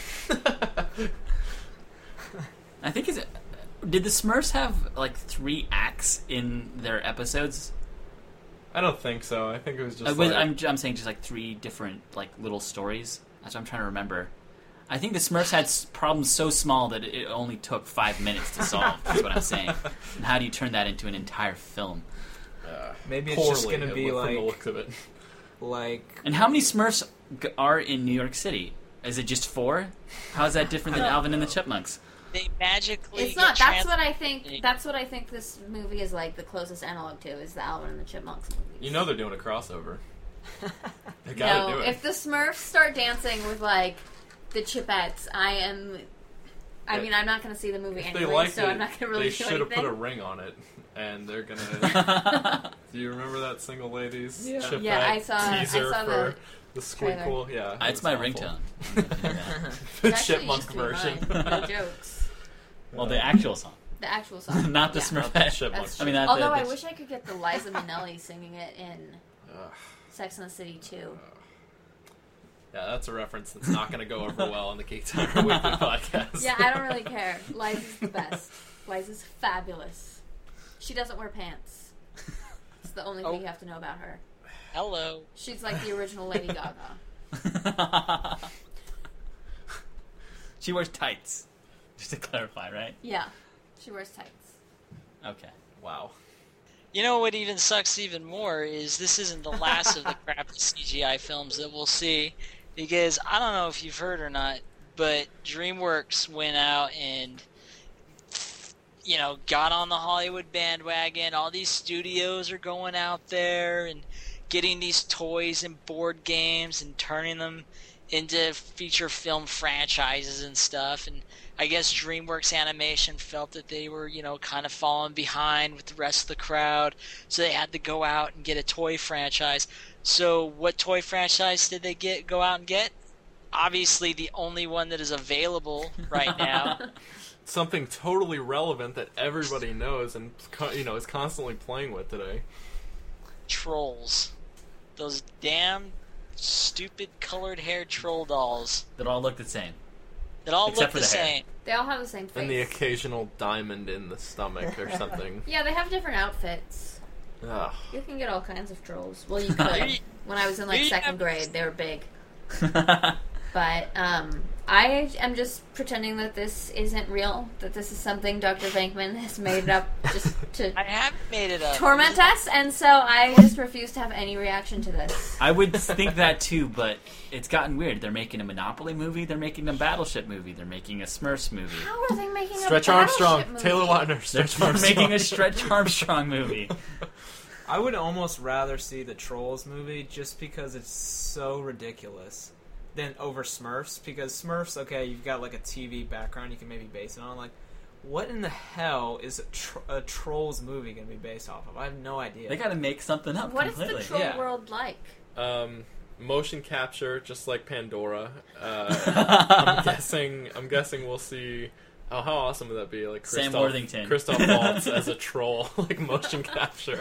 I think did the Smurfs have like 3 acts in their episodes? I don't think so. I think it was just. I'm saying just like 3 different like little stories. That's what I'm trying to remember. I think the Smurfs had problems so small that it only took 5 minutes to solve. That's what I'm saying. And how do you turn that into an entire film? Maybe it's just going to be from the looks of it. And how many Smurfs are in New York City? Is it just 4? How is that different than Alvin and the Chipmunks? They magically. It's not. That's what I think. That's what I think this movie is like. The closest analog to is the Alvin and the Chipmunks movies. You know they're doing a crossover. They gotta do it. If the Smurfs start dancing with like the Chipettes, I mean, I'm not going to see the movie anyway, so I'm not going to really do anything. They should have put a ring on it, and they're gonna. Do you remember that Single Ladies Chipette teaser for the Squeakquel? Yeah, it's my ringtone. The Chipmunk version. No jokes. Well, the actual song. The actual song. Not the Smurfette. I mean, although I wish I could get the Liza Minnelli singing it in Sex and the City 2. Yeah, that's a reference that's not going to go over well on the Geek Tower Weekly podcast. Yeah, I don't really care. Liza's the best. Liza's fabulous. She doesn't wear pants. It's the only thing you have to know about her. Hello. She's like the original Lady Gaga. She wears tights. Just to clarify, right? Yeah, she wears tights. Okay. Wow. You know what even sucks even more is this isn't the last of the crappy CGI films that we'll see, because I don't know if you've heard or not, but DreamWorks went out and got on the Hollywood bandwagon. All these studios are going out there and getting these toys and board games and turning them into feature film franchises and stuff. And I guess DreamWorks Animation felt that they were, kind of falling behind with the rest of the crowd, so they had to go out and get a toy franchise. So what toy franchise did they go out and get? Obviously the only one that is available right now. Something totally relevant that everybody knows and is constantly playing with today. Trolls. Those damn stupid colored hair troll dolls. That all look the same. That all look the same. They all have the same face. And the occasional diamond in the stomach or something. Yeah, they have different outfits. Ugh. You can get all kinds of trolls. Well, you could. When I was in second grade, they were big. But I am just pretending that this isn't real, that this is something Dr. Venkman has made up just to I haven't made it up. torment us, and so I just refuse to have any reaction to this. I would think that too, but it's gotten weird. They're making a Monopoly movie, they're making a Battleship movie, they're making a Smurfs movie. How are they making Stretch a Armstrong, Battleship movie? Taylor Lautner, They're making a Stretch Armstrong movie. I would almost rather see the Trolls movie just because it's so ridiculous than over Smurfs, because Smurfs, okay, you've got like a TV background you can maybe base it on. Like, what in the hell is a Trolls movie going to be based off of? I have no idea. They got to make something up What completely. is the troll world like? Motion capture, just like Pandora. I'm guessing we'll see. Oh, how awesome would that be? Like Sam Worthington, Christoph Waltz as a troll, like motion capture.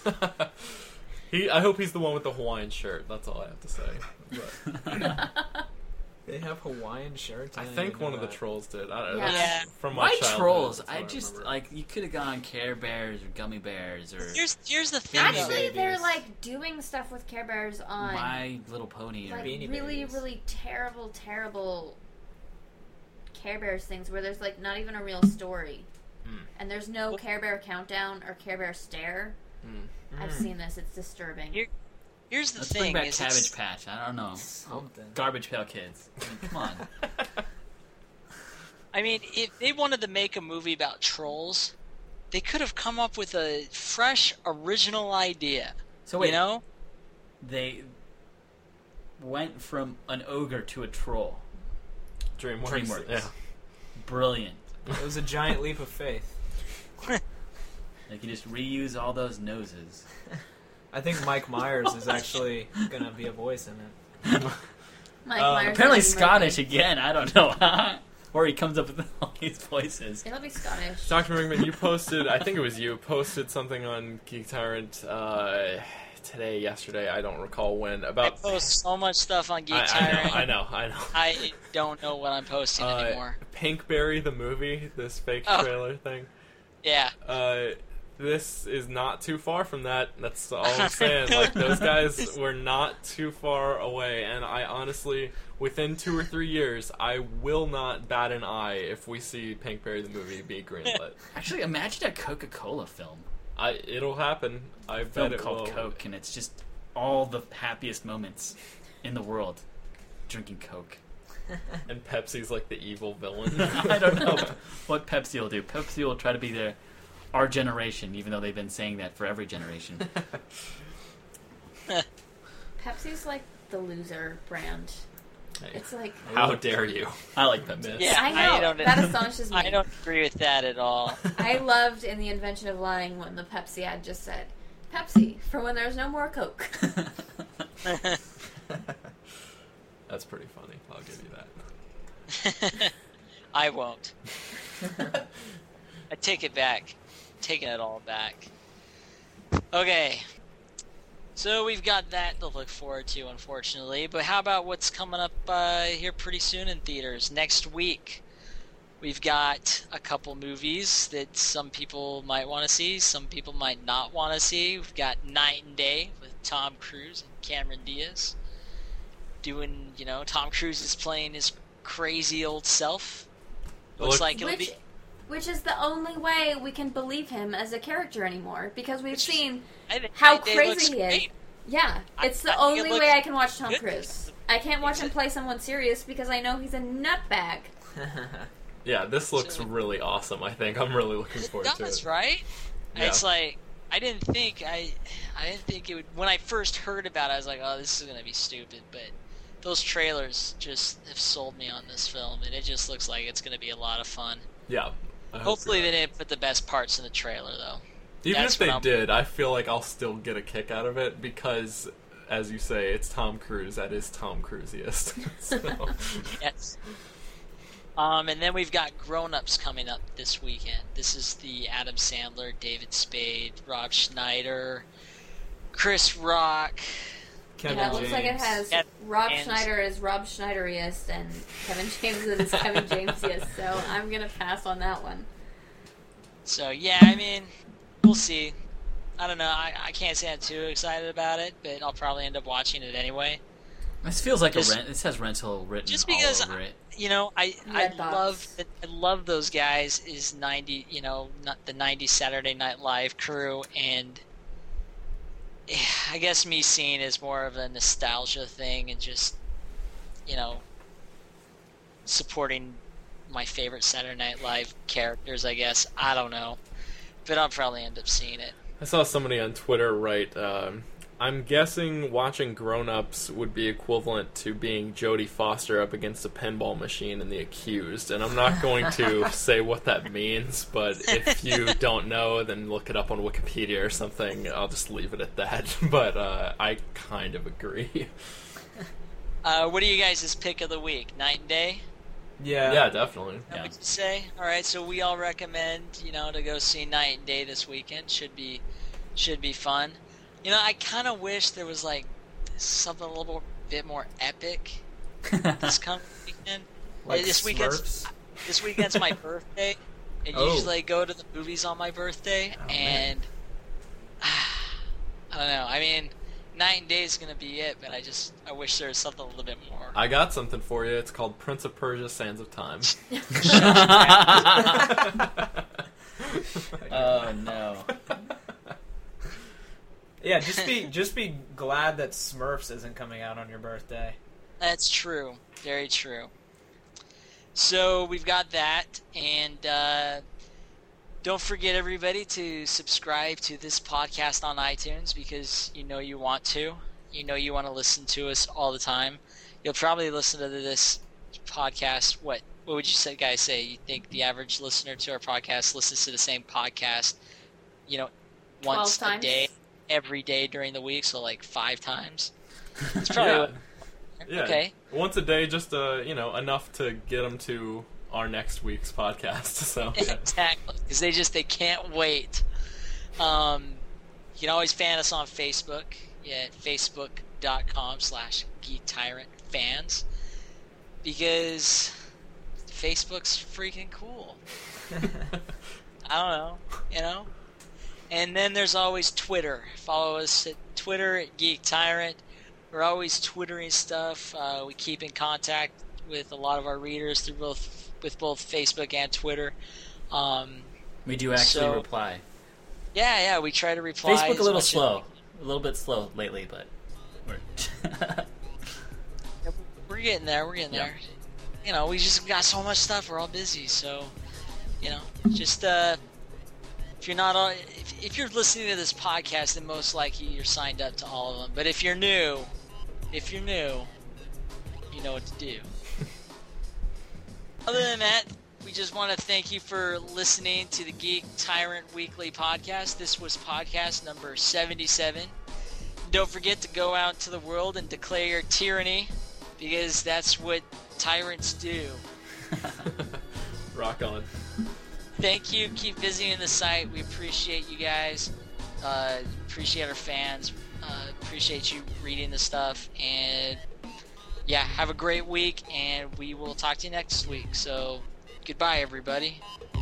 I hope he's the one with the Hawaiian shirt. That's all I have to say. But, they have Hawaiian shirts. I think one of the trolls did. I don't know. Yeah. From my Why childhood, trolls? that's I what just remember. you could have gone Care Bears or Gummy Bears or Here's the thing. Actually, they're like doing stuff with Care Bears on My Little Pony or like Beanie really, Babies. really terrible Care Bears things where there's like not even a real story, and there's no Care Bear countdown or Care Bear stare. I've seen this; it's disturbing. Here's the Let's thing: bring back is Cabbage Patch. I don't know. Something. Garbage Pail Kids. I mean, come on. I mean, if they wanted to make a movie about trolls, they could have come up with a fresh, original idea. So wait, you know, they went from an ogre to a troll. DreamWorks. Yeah. Brilliant. It was a giant leap of faith. They can just reuse all those noses. I think Mike Myers is actually going to be a voice in it. Mike Myers Apparently is Scottish again. I don't know. Or he comes up with all these voices. It'll be Scottish. Dr. Mingman, you posted, I think it was you, posted something on Geek Tyrant today, yesterday, I don't recall when, about... I post so much stuff on Geek Tyrant. I know. I don't know what I'm posting anymore. Pinkberry, the movie, this fake trailer thing. Yeah. this is not too far from that. That's all I'm saying. Like, those guys were not too far away, and I honestly, within 2 or 3 years, I will not bat an eye if we see Pinkberry the movie be greenlit. Actually, imagine a Coca-Cola film. It'll happen. I bet Film it called will. Coke, and it's just all the happiest moments in the world drinking Coke. And Pepsi's like the evil villain. I don't know what Pepsi will do. Pepsi will try to be our generation, even though they've been saying that for every generation. Pepsi's like the loser brand. Hey, it's like... How dare you? I like Pepsi. Yeah, I know. That astonishes me. I don't agree with that at all. I loved In the Invention of Lying when the Pepsi ad just said, Pepsi, for when there's no more Coke. That's pretty funny. I'll give you that. I won't. I take it back. Taking it all back. Okay. So we've got that to look forward to, unfortunately. But how about what's coming up here pretty soon in theaters? Next week, we've got a couple movies that some people might want to see, some people might not want to see. We've got Night and Day with Tom Cruise and Cameron Diaz. Doing, Tom Cruise is playing his crazy old self. Looks like it'll be... Which is the only way we can believe him as a character anymore, because we've seen how crazy he is. Yeah, it's the only way I can watch Tom Cruise. I can't watch him play someone serious because I know he's a nutbag. Yeah, this looks really awesome, I think. I'm really looking forward to it. Right? Yeah. It's like, I didn't think it would... When I first heard about it, I was like, oh, this is going to be stupid, but those trailers just have sold me on this film, and it just looks like it's going to be a lot of fun. Yeah. Hopefully they didn't put the best parts in the trailer, though. Even if they did, I feel like I'll still get a kick out of it because, as you say, it's Tom Cruise. That is Tom Cruisiest. So. Yes. And then we've got Grown Ups coming up this weekend. This is the Adam Sandler, David Spade, Rob Schneider, Chris Rock. Kevin James. It looks like it has Rob Schneider is Rob Schneideriest and Kevin James is Kevin Jamesiest, so I'm going to pass on that one. So, yeah, I mean, we'll see. I don't know. I can't say I'm too excited about it, but I'll probably end up watching it anyway. This feels like this has rental written just because all over it. I love those guys is 90, not the 90s Saturday Night Live crew, and I guess me seeing is more of a nostalgia thing and just, supporting my favorite Saturday Night Live characters, I guess. I don't know. But I'll probably end up seeing it. I saw somebody on Twitter write, I'm guessing watching Grown Ups would be equivalent to being Jodie Foster up against a pinball machine in The Accused. And I'm not going to say what that means, but if you don't know, then look it up on Wikipedia or something. I'll just leave it at that. But I kind of agree. What are you guys' pick of the week? Night and Day? Yeah, definitely. What would you say? All right, so we all recommend, to go see Night and Day this weekend. Should be fun. I kind of wish there was something a little bit more epic this coming weekend. Like this weekend's my birthday, and usually I go to the movies on my birthday, and I don't know. I mean, Night and Day is gonna be it, but I wish there was something a little bit more. I got something for you. It's called Prince of Persia: Sands of Time. Oh no. Yeah, just be glad that Smurfs isn't coming out on your birthday. That's true. Very true. So we've got that, and don't forget, everybody, to subscribe to this podcast on iTunes because you want to. You want to listen to us all the time. You'll probably listen to this podcast. What would you guys say? You think the average listener to our podcast listens to the same podcast, once a day? Every day during the week, so 5 times. It's probably yeah. Okay. Once a day, just enough to get them to our next week's podcast. So exactly, because they can't wait. You can always fan us on Facebook at facebook.com/GeekTyrantFans because Facebook's freaking cool. I don't know, And then there's always Twitter. Follow us at Twitter at Geek Tyrant. We're always twittering stuff. We keep in contact with a lot of our readers through both Facebook and Twitter. We do actually reply. Yeah, we try to reply. Facebook a little slow. A little bit slow lately, but we're getting there. You know, we just got so much stuff. We're all busy, so you know, just if you're listening to this podcast, then most likely you're signed up to all of them. But if you're new, you know what to do. Other than that, we just want to thank you for listening to the Geek Tyrant Weekly podcast. This was podcast number 77. Don't forget to go out into the world and declare your tyranny, because that's what tyrants do. Rock on. Thank you. Keep visiting the site. We appreciate you guys. Appreciate our fans. Appreciate you reading the stuff. And yeah, have a great week, and we will talk to you next week. So goodbye, everybody.